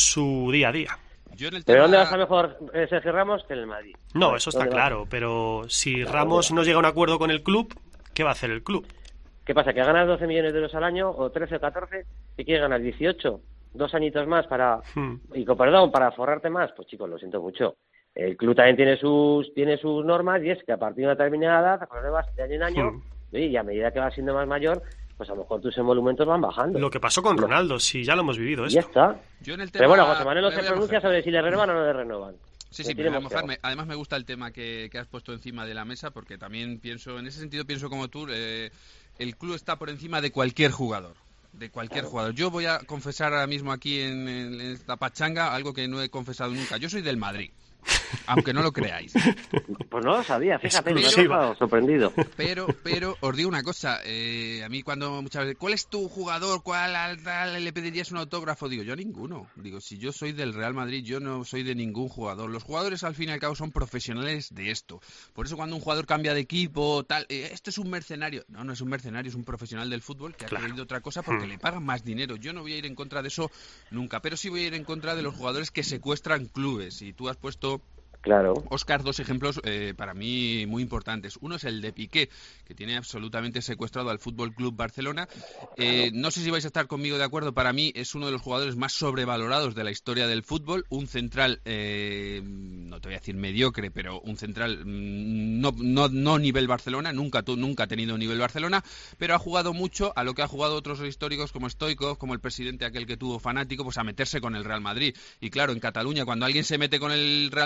su día a día. Yo en el tema... ¿Pero dónde va a estar mejor Sergio Ramos que en el Madrid? No, eso está ¿Dónde claro, va? pero si Claro, Ramos ¿dónde va? no llega a un acuerdo con el club, ¿qué va a hacer el club? ¿Qué pasa? ¿Que ganas doce millones de euros al año o trece o catorce? ¿Y quieres ganar dieciocho? ¿Dos añitos más para... Hmm. y con perdón, para forrarte más? Pues chicos, lo siento mucho. El club también tiene sus tiene sus normas y es que a partir de una determinada edad, cuando vas de año en año, Hmm. y a medida que vas siendo más mayor, pues a lo mejor tus emolumentos van bajando. Lo que pasó con Ronaldo, sí, ya lo hemos vivido Y ya esto. está. Yo en el tema... Pero bueno, José Manuel no me se voy a pronuncia mojar. sobre si le renovan o no le renovan. Sí, Me sí, tiene me voy a mosqueado. mojarme. Además me gusta el tema que, que has puesto encima de la mesa, porque también pienso, en ese sentido pienso como tú, eh, el club está por encima de cualquier jugador. De cualquier jugador. Yo voy a confesar ahora mismo aquí en, en esta pachanga algo que no he confesado nunca. Yo soy del Madrid, aunque no lo creáis. Pues no lo sabía, fíjate, me he Exclusiva. dejado sorprendido. Pero, pero os digo una cosa, eh, a mí cuando muchas veces, ¿cuál es tu jugador? ¿Cuál al tal le pedirías un autógrafo? Digo, yo ninguno. Digo, si yo soy del Real Madrid, yo no soy de ningún jugador. Los jugadores al fin y al cabo son profesionales de esto. Por eso cuando un jugador cambia de equipo, tal, eh, esto es un mercenario. No, no es un mercenario, es un profesional del fútbol que Claro. ha querido otra cosa porque Hmm. le pagan más dinero. Yo no voy a ir en contra de eso nunca, pero sí voy a ir en contra de los jugadores que secuestran clubes. Y tú has puesto, Claro. Óscar, dos ejemplos eh, para mí muy importantes. Uno es el de Piqué, que tiene absolutamente secuestrado al Fútbol Club Barcelona. Eh, no sé si vais a estar conmigo de acuerdo, para mí es uno de los jugadores más sobrevalorados de la historia del fútbol. Un central, eh, no te voy a decir mediocre, pero un central mm, no, no, no nivel Barcelona, nunca, tú, nunca ha tenido nivel Barcelona, pero ha jugado mucho a lo que ha jugado otros históricos como Stoichkov, como el presidente aquel que tuvo fanático, pues a meterse con el Real Madrid. Y claro, en Cataluña, cuando alguien se mete con el Real Madrid, pues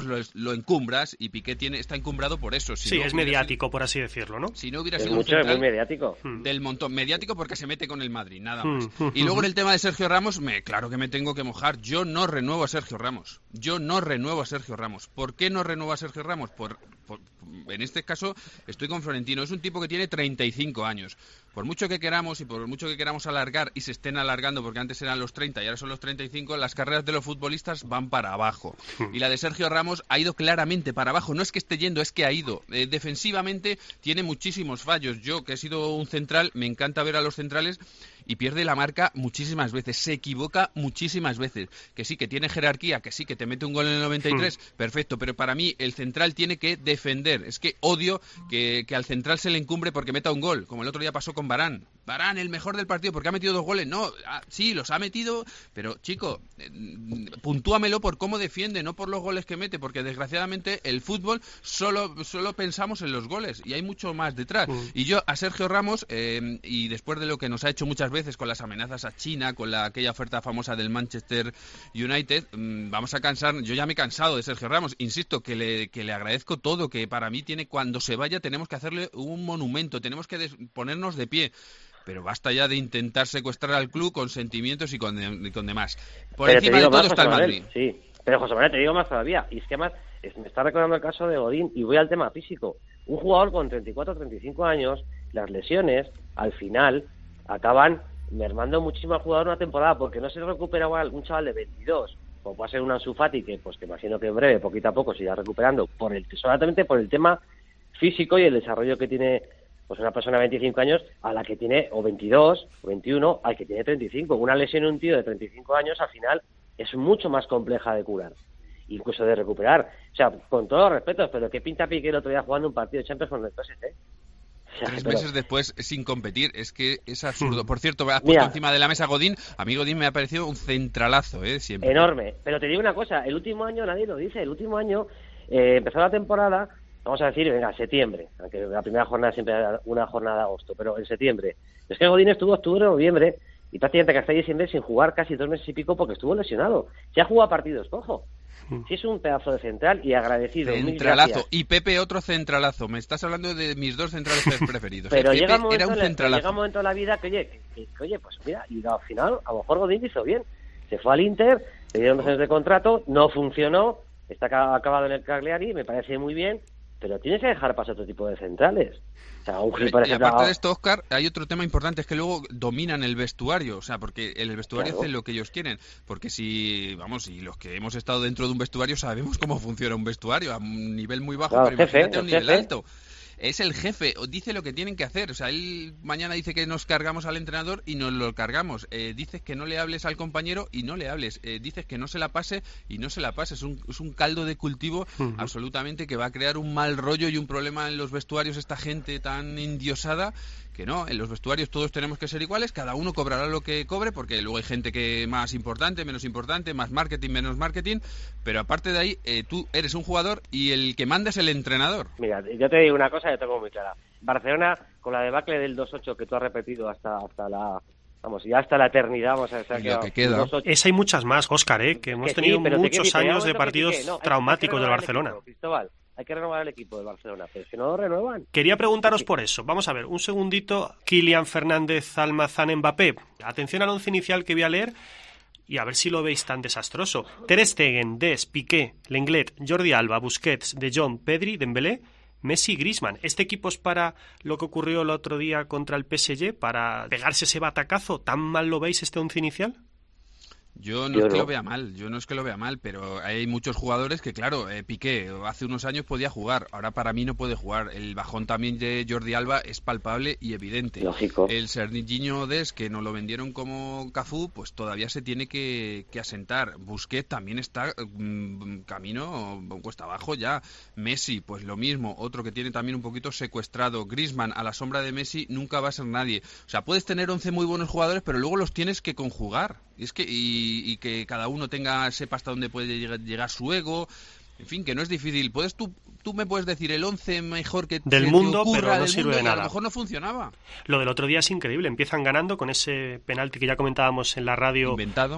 lo, lo encumbras y Piqué tiene está encumbrado por eso. Si sí, no, es mediático, sido, por así decirlo, ¿no? Si no hubiera es sido mucho, un central, es muy mediático. Del montón. Mediático porque se mete con el Madrid, nada más. Y luego en el tema de Sergio Ramos, me claro que me tengo que mojar. Yo no renuevo a Sergio Ramos. Yo no renuevo a Sergio Ramos. ¿Por qué no renuevo a Sergio Ramos? Por, por, en este caso estoy con Florentino. Es un tipo que tiene treinta y cinco años. Por mucho que queramos y por mucho que queramos alargar y se estén alargando, porque antes eran los treinta y ahora son los treinta y cinco, las carreras de los futbolistas van para abajo. Y la de Sergio Ramos ha ido claramente para abajo. No es que esté yendo, es que ha ido. Eh, defensivamente tiene muchísimos fallos. Yo, que he sido un central, me encanta ver a los centrales y pierde la marca muchísimas veces, se equivoca muchísimas veces, que sí, que tiene jerarquía, que sí, que te mete un gol en el noventa y tres, hmm. perfecto, pero para mí el central tiene que defender, es que odio que, que al central se le encumbre porque meta un gol, como el otro día pasó con Varane. Varane, el mejor del partido, porque ha metido dos goles, no, ah, sí, los ha metido, pero chico, eh, puntúamelo por cómo defiende, no por los goles que mete, porque desgraciadamente el fútbol solo, solo pensamos en los goles, y hay mucho más detrás, hmm. y yo a Sergio Ramos, eh, y después de lo que nos ha hecho muchas veces, veces con las amenazas a China, con la, aquella oferta famosa del Manchester United, mmm, vamos a cansar, yo ya me he cansado de Sergio Ramos, insisto, que le, que le agradezco todo, que para mí tiene, cuando se vaya tenemos que hacerle un monumento, tenemos que des, ponernos de pie, pero basta ya de intentar secuestrar al club con sentimientos y con, de, y con demás. Por pero encima de todo más, está el Madrid. Sí, pero José Manuel, te digo más todavía, y es que además es, me está recordando el caso de Godín, y voy al tema físico, un jugador con treinta y cuatro, treinta y cinco años, las lesiones, al final acaban mermando muchísimo al jugador una temporada porque no se recupera igual un chaval de veintidós, como puede ser un Ansu Fati, que pues que imagino que en breve, poquito a poco, se irá recuperando por el solamente por el tema físico y el desarrollo que tiene pues una persona de veinticinco años a la que tiene, o veintidós, o veintiuno, al que tiene treinta y cinco. Una lesión en un tío de treinta y cinco años al final es mucho más compleja de curar, incluso de recuperar. O sea, con todos los respetos, pero ¿qué pinta Piqué el otro día jugando un partido de Champions con el P S G? Tres meses después sin competir, es que es absurdo. Por cierto, has puesto Mira, encima de la mesa Godín. A mí Godín me ha parecido un centralazo, ¿eh? Siempre. Enorme. Pero te digo una cosa, el último año nadie lo dice. El último año eh, empezó la temporada, vamos a decir, venga, septiembre, aunque la primera jornada siempre era una jornada de agosto, pero en septiembre. Es que Godín estuvo octubre, noviembre y prácticamente hasta diciembre sin jugar casi dos meses y pico porque estuvo lesionado. Se ha jugado partidos, ojo. Sí, es un pedazo de central y agradecido. Centralazo. Y Pepe otro centralazo. Me estás hablando de mis dos centrales preferidos. Pero Pepe llega, un era un centralazo. llega un momento en la vida que, oye, que, que, oye, pues mira, y al final a lo mejor Godín hizo bien. Se fue al Inter, le dieron dos años de contrato, no funcionó, está acabado en el Cagliari, me parece muy bien, pero tienes que dejar pasar otro tipo de centrales. O sea, un pero, y aparte de esto, Óscar, hay otro tema importante, es que luego dominan el vestuario, o sea, porque el vestuario claro. hace lo que ellos quieren, porque si, vamos, y los que hemos estado dentro de un vestuario sabemos cómo funciona un vestuario, a un nivel muy bajo, claro, pero jefe, imagínate a un nivel jefe. alto. Es el jefe, dice lo que tienen que hacer, o sea, él mañana dice que nos cargamos al entrenador y nos lo cargamos, eh, dices que no le hables al compañero y no le hables, eh, dices que no se la pase y no se la pase, es un, es un caldo de cultivo uh-huh. absolutamente que va a crear un mal rollo y un problema en los vestuarios, esta gente tan endiosada, que no, en los vestuarios todos tenemos que ser iguales, cada uno cobrará lo que cobre, porque luego hay gente que más importante, menos importante, más marketing, menos marketing, pero aparte de ahí, eh, tú eres un jugador y el que manda es el entrenador. Mira, yo te digo una cosa, yo tengo muy clara. Barcelona, con la debacle del dos ocho que tú has repetido hasta hasta la... Vamos, ya hasta la eternidad, vamos a ver, que, que queda. Esa hay muchas más, Óscar, ¿eh? que hemos que tenido sí, muchos que, años de partidos que, no, traumáticos del Barcelona. Equipo, Cristóbal, hay que renovar el equipo del Barcelona, pero es que no lo renuevan. Quería preguntaros por eso. Vamos a ver, un segundito. Kylian Fernández, Almazán, Mbappé. Atención al once inicial que voy a leer y a ver si lo veis tan desastroso. Ter Stegen, Des, Piqué, Lenglet, Jordi Alba, Busquets, De Jong, Pedri, Dembélé, Messi, Griezmann. ¿Este equipo es para lo que ocurrió el otro día contra el P S G? ¿Para pegarse ese batacazo? ¿Tan mal lo veis este once inicial? Yo no yo es que no. lo vea mal, yo no es que lo vea mal, pero hay muchos jugadores que, claro, eh, Piqué hace unos años podía jugar, ahora para mí no puede jugar. El bajón también de Jordi Alba es palpable y evidente. Lógico. El Serginho Des, que nos lo vendieron como Cafú, pues todavía se tiene que, que asentar. Busquets también está mmm, camino, cuesta abajo ya. Messi, pues lo mismo, otro que tiene también un poquito secuestrado. Griezmann, a la sombra de Messi, nunca va a ser nadie. O sea, puedes tener once muy buenos jugadores, pero luego los tienes que conjugar. Y es que y, y que cada uno tenga sepa hasta dónde puede llegar, llegar su ego, en fin, que no es difícil. Puedes tú tú me puedes decir el once mejor que del que mundo, ocurra, pero no del sirve mundo, de nada. A lo mejor no funcionaba. Lo del otro día es increíble. Empiezan ganando con ese penalti que ya comentábamos en la radio. Inventado.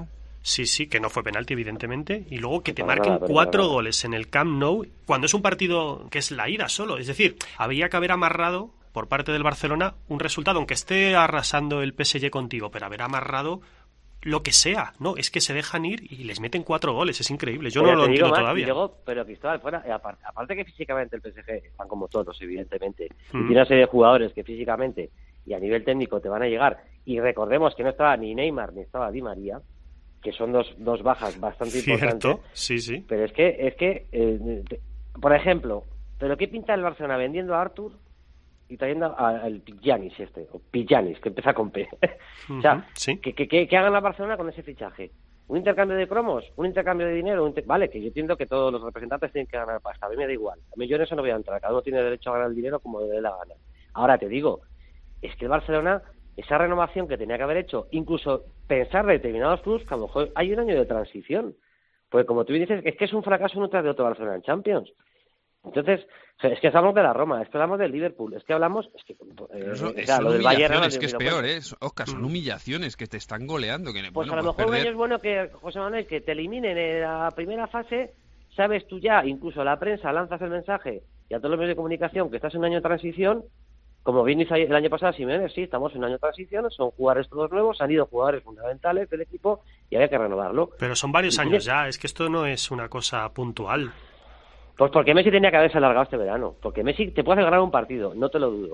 Sí, sí, que no fue penalti, evidentemente. Y luego que te Para marquen nada, pero cuatro para nada. goles en el Camp Nou, cuando es un partido que es la ida solo. Es decir, habría que haber amarrado por parte del Barcelona un resultado, aunque esté arrasando el P S G contigo, pero haber amarrado lo que sea, ¿no? Es que se dejan ir y les meten cuatro goles, es increíble. Yo Pero no lo te digo entiendo más, todavía. y luego, pero Cristóbal, fuera, eh, aparte, aparte que físicamente el P S G están como todos, evidentemente, Mm. y tiene una serie de jugadores que físicamente y a nivel técnico te van a llegar, y recordemos que no estaba ni Neymar ni estaba Di María, que son dos, dos bajas bastante importantes. Cierto, sí, sí. Pero es que, es que eh, te- por ejemplo, ¿pero qué pinta el Barcelona vendiendo a Artur y trayendo a- al Pijanis este, o Pijanis, que empieza con P? O sea, Ujú, sí. ¿qué, qué, qué, qué haga la Barcelona con ese fichaje? ¿Un intercambio de cromos? ¿Un intercambio de dinero? Un inter- Vale, que yo entiendo que todos los representantes tienen que ganar pasta, a mí me da igual. A mí yo en eso no voy a entrar, cada uno tiene derecho a ganar el dinero como le dé la gana. Ahora te digo, es que el Barcelona, esa renovación que tenía que haber hecho, incluso pensar de determinados clubes, que a lo mejor hay un año de transición. Porque como tú bien dices, es que es un fracaso uno tras de otro Barcelona en Champions. Entonces, o sea, es que hablamos de la Roma, es que hablamos del Liverpool, es que hablamos... Es que, eh, Eso, o sea, son lo del Bayern... humillaciones, no, que es no, peor, no, ¿eh? Oscar, son humillaciones que te están goleando. Que, Pues bueno, a lo puedes mejor un perder. año es bueno que, José Manuel, que te eliminen en la primera fase, sabes tú ya, incluso la prensa, lanzas el mensaje y a todos los medios de comunicación que estás en un año de transición, como bien dice el año pasado Simeone, sí, estamos en un año de transición, son jugadores todos nuevos, han ido jugadores fundamentales del equipo y había que renovarlo. Pero son varios Y años tiene- ya, es que esto no es una cosa puntual. Pues porque Messi tenía que haberse alargado este verano, porque Messi te puede hacer ganar un partido, no te lo dudo.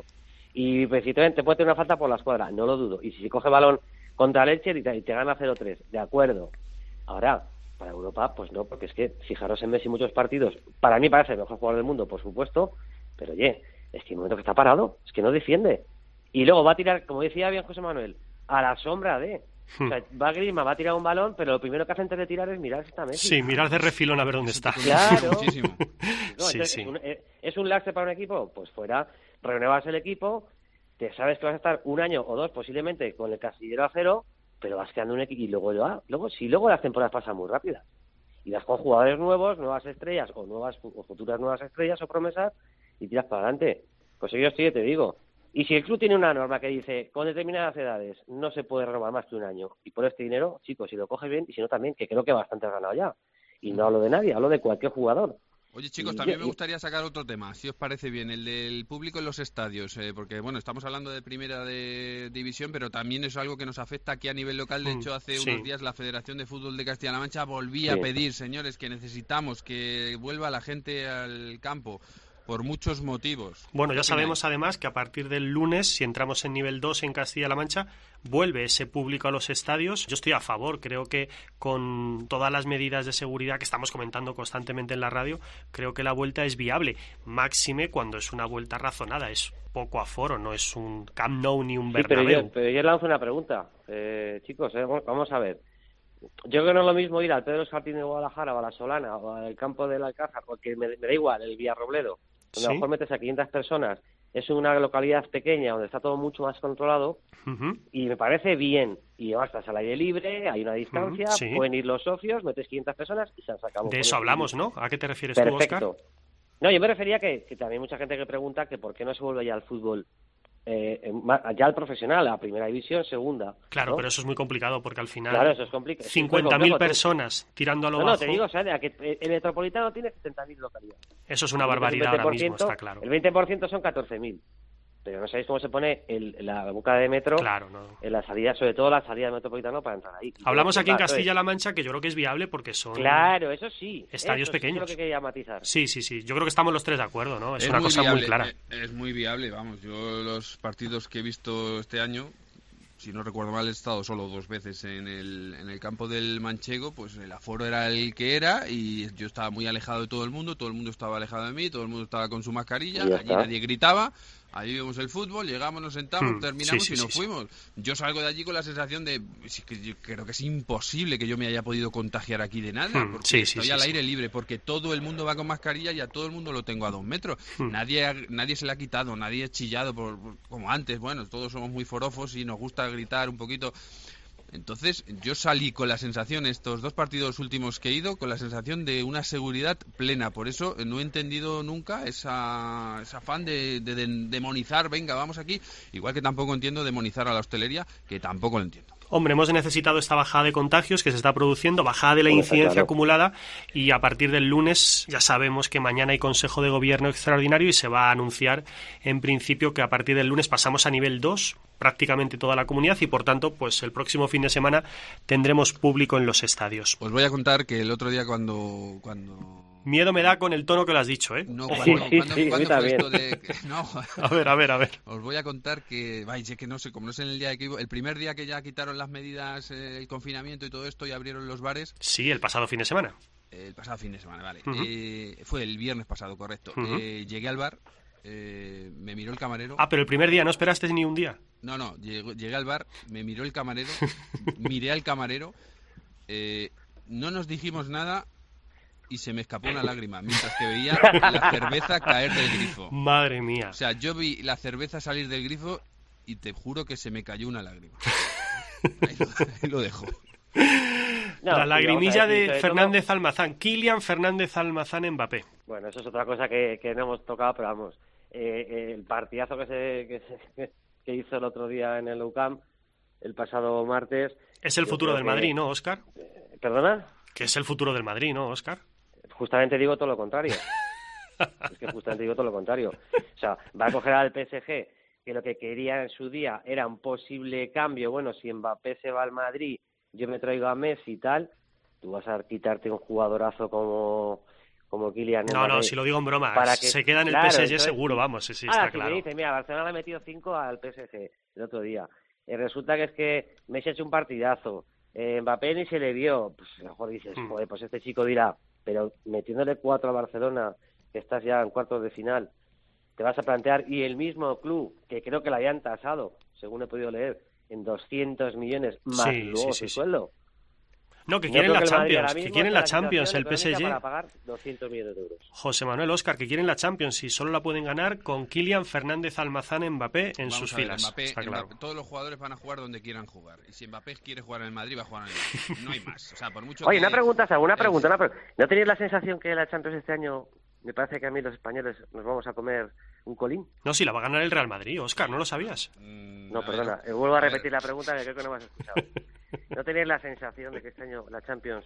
Y precisamente te puede tener una falta por la escuadra, no lo dudo. Y si coge balón contra Leche y te, y te gana cero tres, de acuerdo. Ahora, para Europa, pues no, porque es que fijaros en Messi muchos partidos. Para mí parece el mejor jugador del mundo, por supuesto, pero oye, es que en el momento que está parado, es que no defiende. Y luego va a tirar, como decía bien José Manuel, a la sombra de... O sea, va Griezmann, va a tirar un balón, pero lo primero que hace antes de tirar es mirar si está Messi. Sí, mirar de refilón a ver dónde está. Claro. Muchísimo. No, Sí, entonces, sí. Es, un, es un lastre para un equipo, pues fuera, renuevas el equipo, te sabes que vas a estar un año o dos posiblemente con el casillero a cero, pero vas quedando un equipo y luego ya, luego si luego las temporadas pasan muy rápidas y vas con jugadores nuevos, nuevas estrellas o nuevas o futuras nuevas estrellas o promesas y tiras para adelante. Pues yo estoy, te digo. Y si el club tiene una norma que dice con determinadas edades no se puede renovar más que un año y por este dinero, chicos, si lo coges bien y si no también, que creo que bastante has ganado ya. Y no hablo de nadie, hablo de cualquier jugador. Oye, chicos, Y también yo- me gustaría sacar otro tema, si os parece bien, el del público en los estadios, eh, porque, bueno, estamos hablando de primera de división, pero también es algo que nos afecta aquí a nivel local. De Mm, hecho, hace sí. unos días la Federación de Fútbol de Castilla-La Mancha volvía Sí. a pedir, señores, que necesitamos que vuelva la gente al campo, por muchos motivos. Bueno, ¿Qué ya opináis? sabemos además que a partir del lunes, si entramos en nivel dos en Castilla-La Mancha, vuelve ese público a los estadios. Yo estoy a favor, creo que con todas las medidas de seguridad que estamos comentando constantemente en la radio, creo que la vuelta es viable. Máxime cuando es una vuelta razonada, es poco aforo, no es un Camp Nou ni un Sí, pero Bernabéu. yo, pero yo lanzo una pregunta. Eh, chicos, eh, vamos a ver. Yo creo que no es lo mismo ir al Pedro Martín de Guadalajara o a la Solana o al campo del Alcázar, porque me, me da igual, el Villarrobledo, donde Sí. a lo mejor metes a quinientas personas, es una localidad pequeña donde está todo mucho más controlado Ujú. y me parece bien. Y además estás al aire libre, hay una distancia, Ujú, sí. pueden ir los socios, metes quinientas personas y se han sacado. De eso hablamos, ¿no? ¿A qué te refieres tú, Perfecto. Óscar? No, yo me refería que, que también mucha gente que pregunta que por qué no se vuelve ya al fútbol, eh, en ma- ya al profesional, a primera división, segunda. Claro, ¿no? pero eso es muy complicado porque al final Claro, eso es complicado. cincuenta mil personas tirando a lo No, no, bajo, te digo, o sea, a que el Metropolitano tiene setenta mil localidades. eso es una El barbaridad ahora mismo, veinte por ciento está claro. El veinte por ciento son catorce mil. Pero no sabéis cómo se pone el, la boca de metro Claro, no. en la salida, sobre todo la salida del Metropolitano para entrar ahí. Hablamos aquí en Claro, Castilla-La Mancha que yo creo que es viable porque son... Claro, eso sí. Estadios eso sí pequeños. es lo que quería matizar. Sí, sí, sí. Yo creo que estamos los tres de acuerdo, ¿no? Es, una muy cosa viable, muy clara. eh, Es muy viable, vamos. Yo los partidos que he visto este año, si no recuerdo mal, he estado solo dos veces en el, en el campo del Manchego, pues el aforo era el que era y yo estaba muy alejado de todo el mundo, todo el mundo estaba alejado de mí, todo el mundo estaba con su mascarilla, Y ya allí está. nadie gritaba. Ahí vimos el fútbol, llegamos, nos sentamos, Hmm, terminamos sí, sí, y nos sí, sí. fuimos. Yo salgo de allí con la sensación de es que yo creo que es imposible que yo me haya podido contagiar aquí de nada, Hmm, porque sí, sí, estoy sí, al sí. aire libre, porque todo el mundo va con mascarilla y a todo el mundo lo tengo a dos metros. Hmm. Nadie, ha- nadie se le ha quitado, nadie ha chillado por, por- como antes. Bueno, todos somos muy forofos y nos gusta gritar un poquito. Entonces, yo salí con la sensación, estos dos partidos últimos que he ido, con la sensación de una seguridad plena. Por eso eh, no he entendido nunca esa, ese afán de, de- de demonizar, venga, vamos aquí. Igual que tampoco entiendo demonizar a la hostelería, que tampoco lo entiendo. Hombre, hemos necesitado esta bajada de contagios que se está produciendo, bajada de la Bueno, incidencia claro. acumulada, y a partir del lunes ya sabemos que mañana hay Consejo de Gobierno extraordinario y se va a anunciar en principio que a partir del lunes pasamos a nivel dos, prácticamente toda la comunidad, y por tanto, pues el próximo fin de semana tendremos público en los estadios. Os voy a contar que el otro día cuando... cuando... Miedo me da con el tono que lo has dicho, ¿eh? No, Sí, cuando, sí, cuando- sí, a mí cuando fue también. esto de... que- No, A ver, a ver, a ver. os voy a contar que, vaya, es que no sé, como no sé en el día de que iba- el primer día que ya quitaron las medidas, eh, el confinamiento y todo esto y abrieron los bares, Sí, el pasado fin de semana. eh, el pasado fin de semana, vale, Ujú. eh, fue el viernes pasado, correcto. Ujú. Eh, llegué al bar, eh, me miró el camarero. Ah, pero el primer día no esperaste ni un día. No, no, llego- llegué al bar, me miró el camarero, miré al camarero, eh, no nos dijimos nada y se me escapó una lágrima mientras que veía la cerveza caer del grifo. Madre mía. O sea, yo vi la cerveza salir del grifo y te juro que se me cayó una lágrima. Ahí lo, ahí lo dejo. No, la sí, lagrimilla vamos a ver, de sobre Fernández Almazán. Kylian Fernández Almazán Mbappé. todo- bueno, eso es otra cosa que, que no hemos tocado, pero vamos, eh, eh, el partidazo que se, que se que hizo el otro día en el U C A M, el pasado martes. Es el yo futuro creo del que- Madrid, ¿no, Óscar? ¿Perdona? Que es el futuro del Madrid, ¿no, Óscar? Justamente digo todo lo contrario. Es que justamente digo todo lo contrario. O sea, va a coger al P S G, que lo que quería en su día era un posible cambio. Bueno, si Mbappé se va al Madrid, yo me traigo a Messi y tal. Tú vas a quitarte un jugadorazorazo como, como Kylian No, Mbappé. no, si lo digo en broma. Para que- Se queda en el claro, P S G entonces- seguro, vamos, sí, sí, Ahora, está si claro. me dice, mira, Barcelona le ha metido cinco al P S G el otro día. Eh, resulta que es que Messi ha hecho un partidazo. Eh, Mbappé ni se le vio. Pues a lo mejor dices, Hmm. joder, pues este chico dirá, pero metiéndole cuatro a Barcelona, que estás ya en cuartos de final, te vas a plantear, y el mismo club, que creo que la habían tasado, según he podido leer, en doscientos millones más Sí, luego sí, su sí, sí. sueldo. No, que Yo quieren creo la que el Madrid ahora Champions, que mismo quieren está la en la Champions, el situación P S económica G. para pagar doscientos millones de euros. José Manuel, Óscar, que quieren la Champions y solo la pueden ganar con Kylian Fernández Almazán Mbappé en Vamos sus a ver, filas. Mbappé- Está claro. Mbappé- todos los jugadores van a jugar donde quieran jugar. Y si Mbappé quiere jugar en el Madrid, va a jugar en el Madrid. No hay más. O sea, por mucho Oye, que- una pregunta, Saúl, una Eh, pregunta, una pregunta. ¿No tenéis la sensación que la Champions este año, me parece que a mí los españoles nos vamos a comer un colín? No, si la va a ganar el Real Madrid, Óscar, ¿no lo sabías? Mm, No, a ver, perdona, eh, vuelvo a ver. repetir la pregunta que creo que no me has escuchado. ¿No tenéis la sensación de que este año la Champions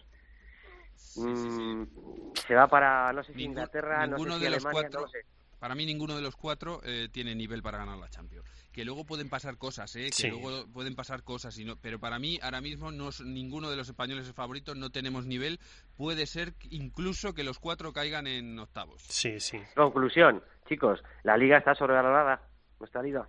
Sí, sí, sí. mm, se va para, no sé si Ningú- Inglaterra, no sé ninguno si de los Alemania, cuatro- no lo sé? Para mí ninguno de los cuatro eh, tiene nivel para ganar la Champions. Que luego pueden pasar cosas, ¿eh? Que Sí. luego pueden pasar cosas. Y no, pero para mí ahora mismo no es- ninguno de los españoles es favorito, no tenemos nivel. Puede ser incluso que los cuatro caigan en octavos. Sí, sí. Conclusión, chicos, la liga está sobrevalorada, nuestra liga.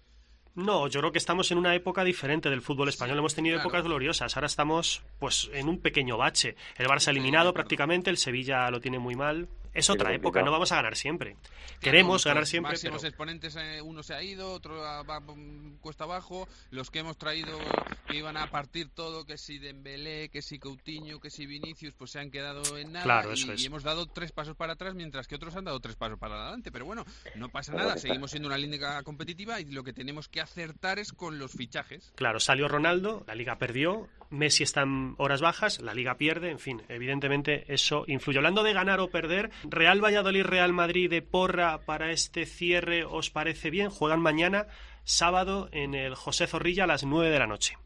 No, yo creo que estamos en una época diferente del fútbol español. Hemos tenido claro. épocas gloriosas. Ahora estamos, pues, en un pequeño bache. El Barça Sí, eliminado de acuerdo. prácticamente, el Sevilla lo tiene muy mal. Es Sí, otra lo época, complicado. no vamos a ganar siempre. Claro, Queremos nuestros ganar siempre, máximos pero... exponentes, eh, uno se ha ido, otro va, va, mm, cuesta abajo. Los que hemos traído que iban a partir todo, que si Dembélé, que si Coutinho, que si Vinicius, pues se han quedado en nada. Claro, y, eso es. y hemos dado tres pasos para atrás, mientras que otros han dado tres pasos para adelante. Pero bueno, no pasa nada, seguimos siendo una liga competitiva y lo que tenemos que acertar es con los fichajes. Claro, salió Ronaldo, la Liga perdió, Messi está en horas bajas, la Liga pierde, en fin, evidentemente eso influye. Hablando de ganar o perder, Real Valladolid, Real Madrid de porra para este cierre, ¿os parece bien? Juegan mañana, sábado, en el José Zorrilla a las nueve de la noche.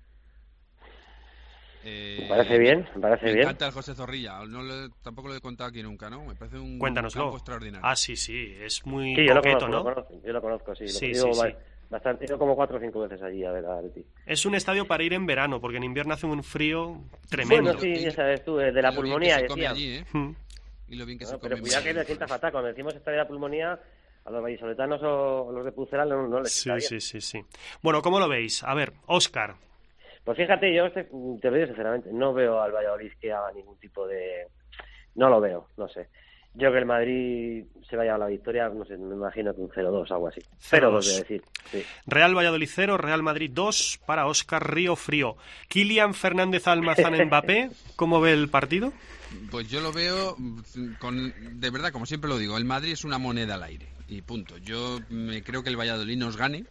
Eh, Me parece bien, me parece Me bien. encanta el José Zorrilla, no lo- tampoco lo he contado aquí nunca, ¿no? Me parece un Cuéntanoslo. campo extraordinario. Ah, sí, sí, es muy Sí, yo lo coqueto, conozco, ¿no? lo conozco, yo lo conozco, sí. Sí, lo sí, digo sí. ba- bastante, he ido como cuatro o cinco veces allí a ver a Leti. Es un estadio para ir en verano, porque en invierno hace un frío tremendo. Bueno, sí, ya sabes tú, eh, de la Y lo bien pulmonía, que se come decía. allí, ¿eh? Mm. Y lo bien que No, se pero come. cuidado que allí. le sienta fatal. Cuando decimos estadio de la pulmonía, a los vallisoletanos o los de Puceral no, no les Sí, sienta bien. sí, sí, sí. Bueno, ¿cómo lo veis? A ver, Óscar. Pues fíjate, yo te, te lo digo sinceramente, no veo al Valladolid que haga ningún tipo de... No lo veo, no sé. Yo creo que el Madrid se vaya a la victoria, no sé, me imagino que un cero dos, algo así. cero dos, de decir, sí. Real Valladolid cero, Real Madrid dos para Óscar Río Frío. Kylian Fernández Almazán Mbappé, ¿cómo ve el partido? Pues yo lo veo, mm, con, de verdad, como siempre lo digo, el Madrid es una moneda al aire y punto. Yo me creo que el Valladolid nos gane, pues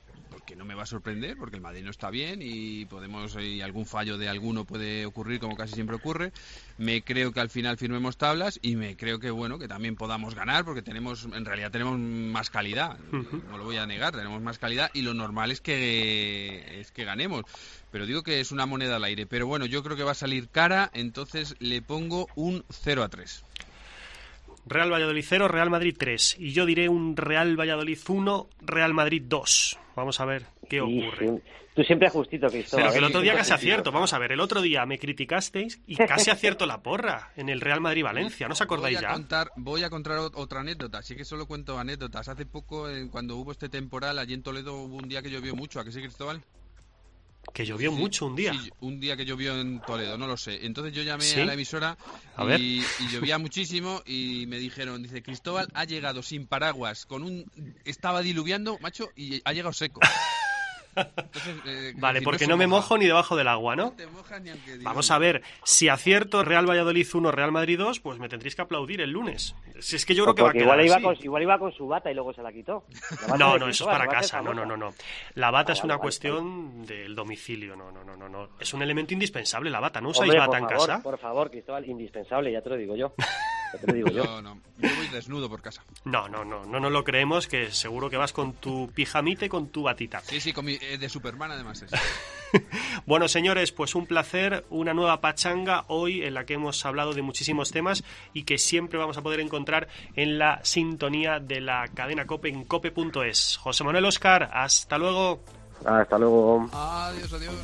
que no me va a sorprender porque el Madrid no está bien y podemos y algún fallo de alguno puede ocurrir como casi siempre ocurre. Me creo que al final firmemos tablas y me creo que bueno que también podamos ganar porque tenemos en realidad tenemos más calidad, uh-huh. no lo voy a negar, tenemos más calidad y lo normal es que es que ganemos. Pero digo que es una moneda al aire, pero bueno, yo creo que va a salir cara, entonces le pongo un cero a tres. Real Valladolid cero, Real Madrid tres. Y yo diré un Real Valladolid uno, Real Madrid dos. Vamos a ver qué ocurre. Sí, sí. Tú siempre ajustito, Cristóbal. Pero que el otro día casi acierto. Vamos a ver, el otro día me criticasteis y casi acierto la porra en el Real Madrid-Valencia. ¿No os acordáis voy a ya? Contar, voy a contar otra anécdota. Sí que solo cuento anécdotas. Hace poco, cuando hubo este temporal, allí en Toledo hubo un día que llovió mucho. ¿A qué sí, Cristóbal? Que llovió sí, mucho un día. Sí, un día que llovió en Toledo, no lo sé. Entonces yo llamé ¿Sí? a la emisora a y, y llovía muchísimo y me dijeron, dice, Cristóbal ha llegado sin paraguas, con un estaba diluviando, macho, y ha llegado seco. Entonces, eh, vale, decir, porque no, no me moja. mojo ni debajo del agua, ¿no? No te mojas ni aunque Vamos a ver, si acierto Real Valladolid uno, Real Madrid dos, pues me tendréis que aplaudir el lunes. Si es que yo creo que va a quedar igual iba, así. con, igual iba con su bata y luego se la quitó. La no, no, eso es para casa, no, no, no, no. La bata ah, es una vale, cuestión vale. del domicilio, no, no, no, no, no. Es un elemento indispensable la bata, ¿no usáis Hombre, bata en favor, casa? Por favor, Cristóbal, indispensable, ya te lo digo yo. Ya te lo digo yo. No, no, yo voy desnudo por casa. No, no, no, no nos lo creemos, que seguro que vas con tu pijamita y con tu batita. Sí, sí, con mi, eh, de Superman además. Es. Bueno, señores, pues un placer, una nueva pachanga hoy en la que hemos hablado de muchísimos temas y que siempre vamos a poder encontrar en la sintonía de la cadena COPE en cope punto es. José Manuel Oscar, hasta luego. Hasta luego. Adiós, adiós.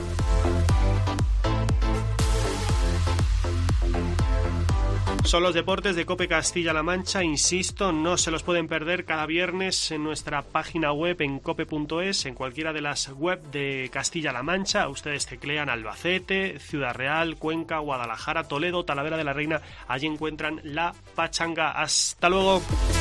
Son los deportes de COPE Castilla-La Mancha, insisto, no se los pueden perder cada viernes en nuestra página web en cope punto es, en cualquiera de las web de Castilla-La Mancha. Ustedes teclean Albacete, Ciudad Real, Cuenca, Guadalajara, Toledo, Talavera de la Reina, allí encuentran la pachanga. Hasta luego.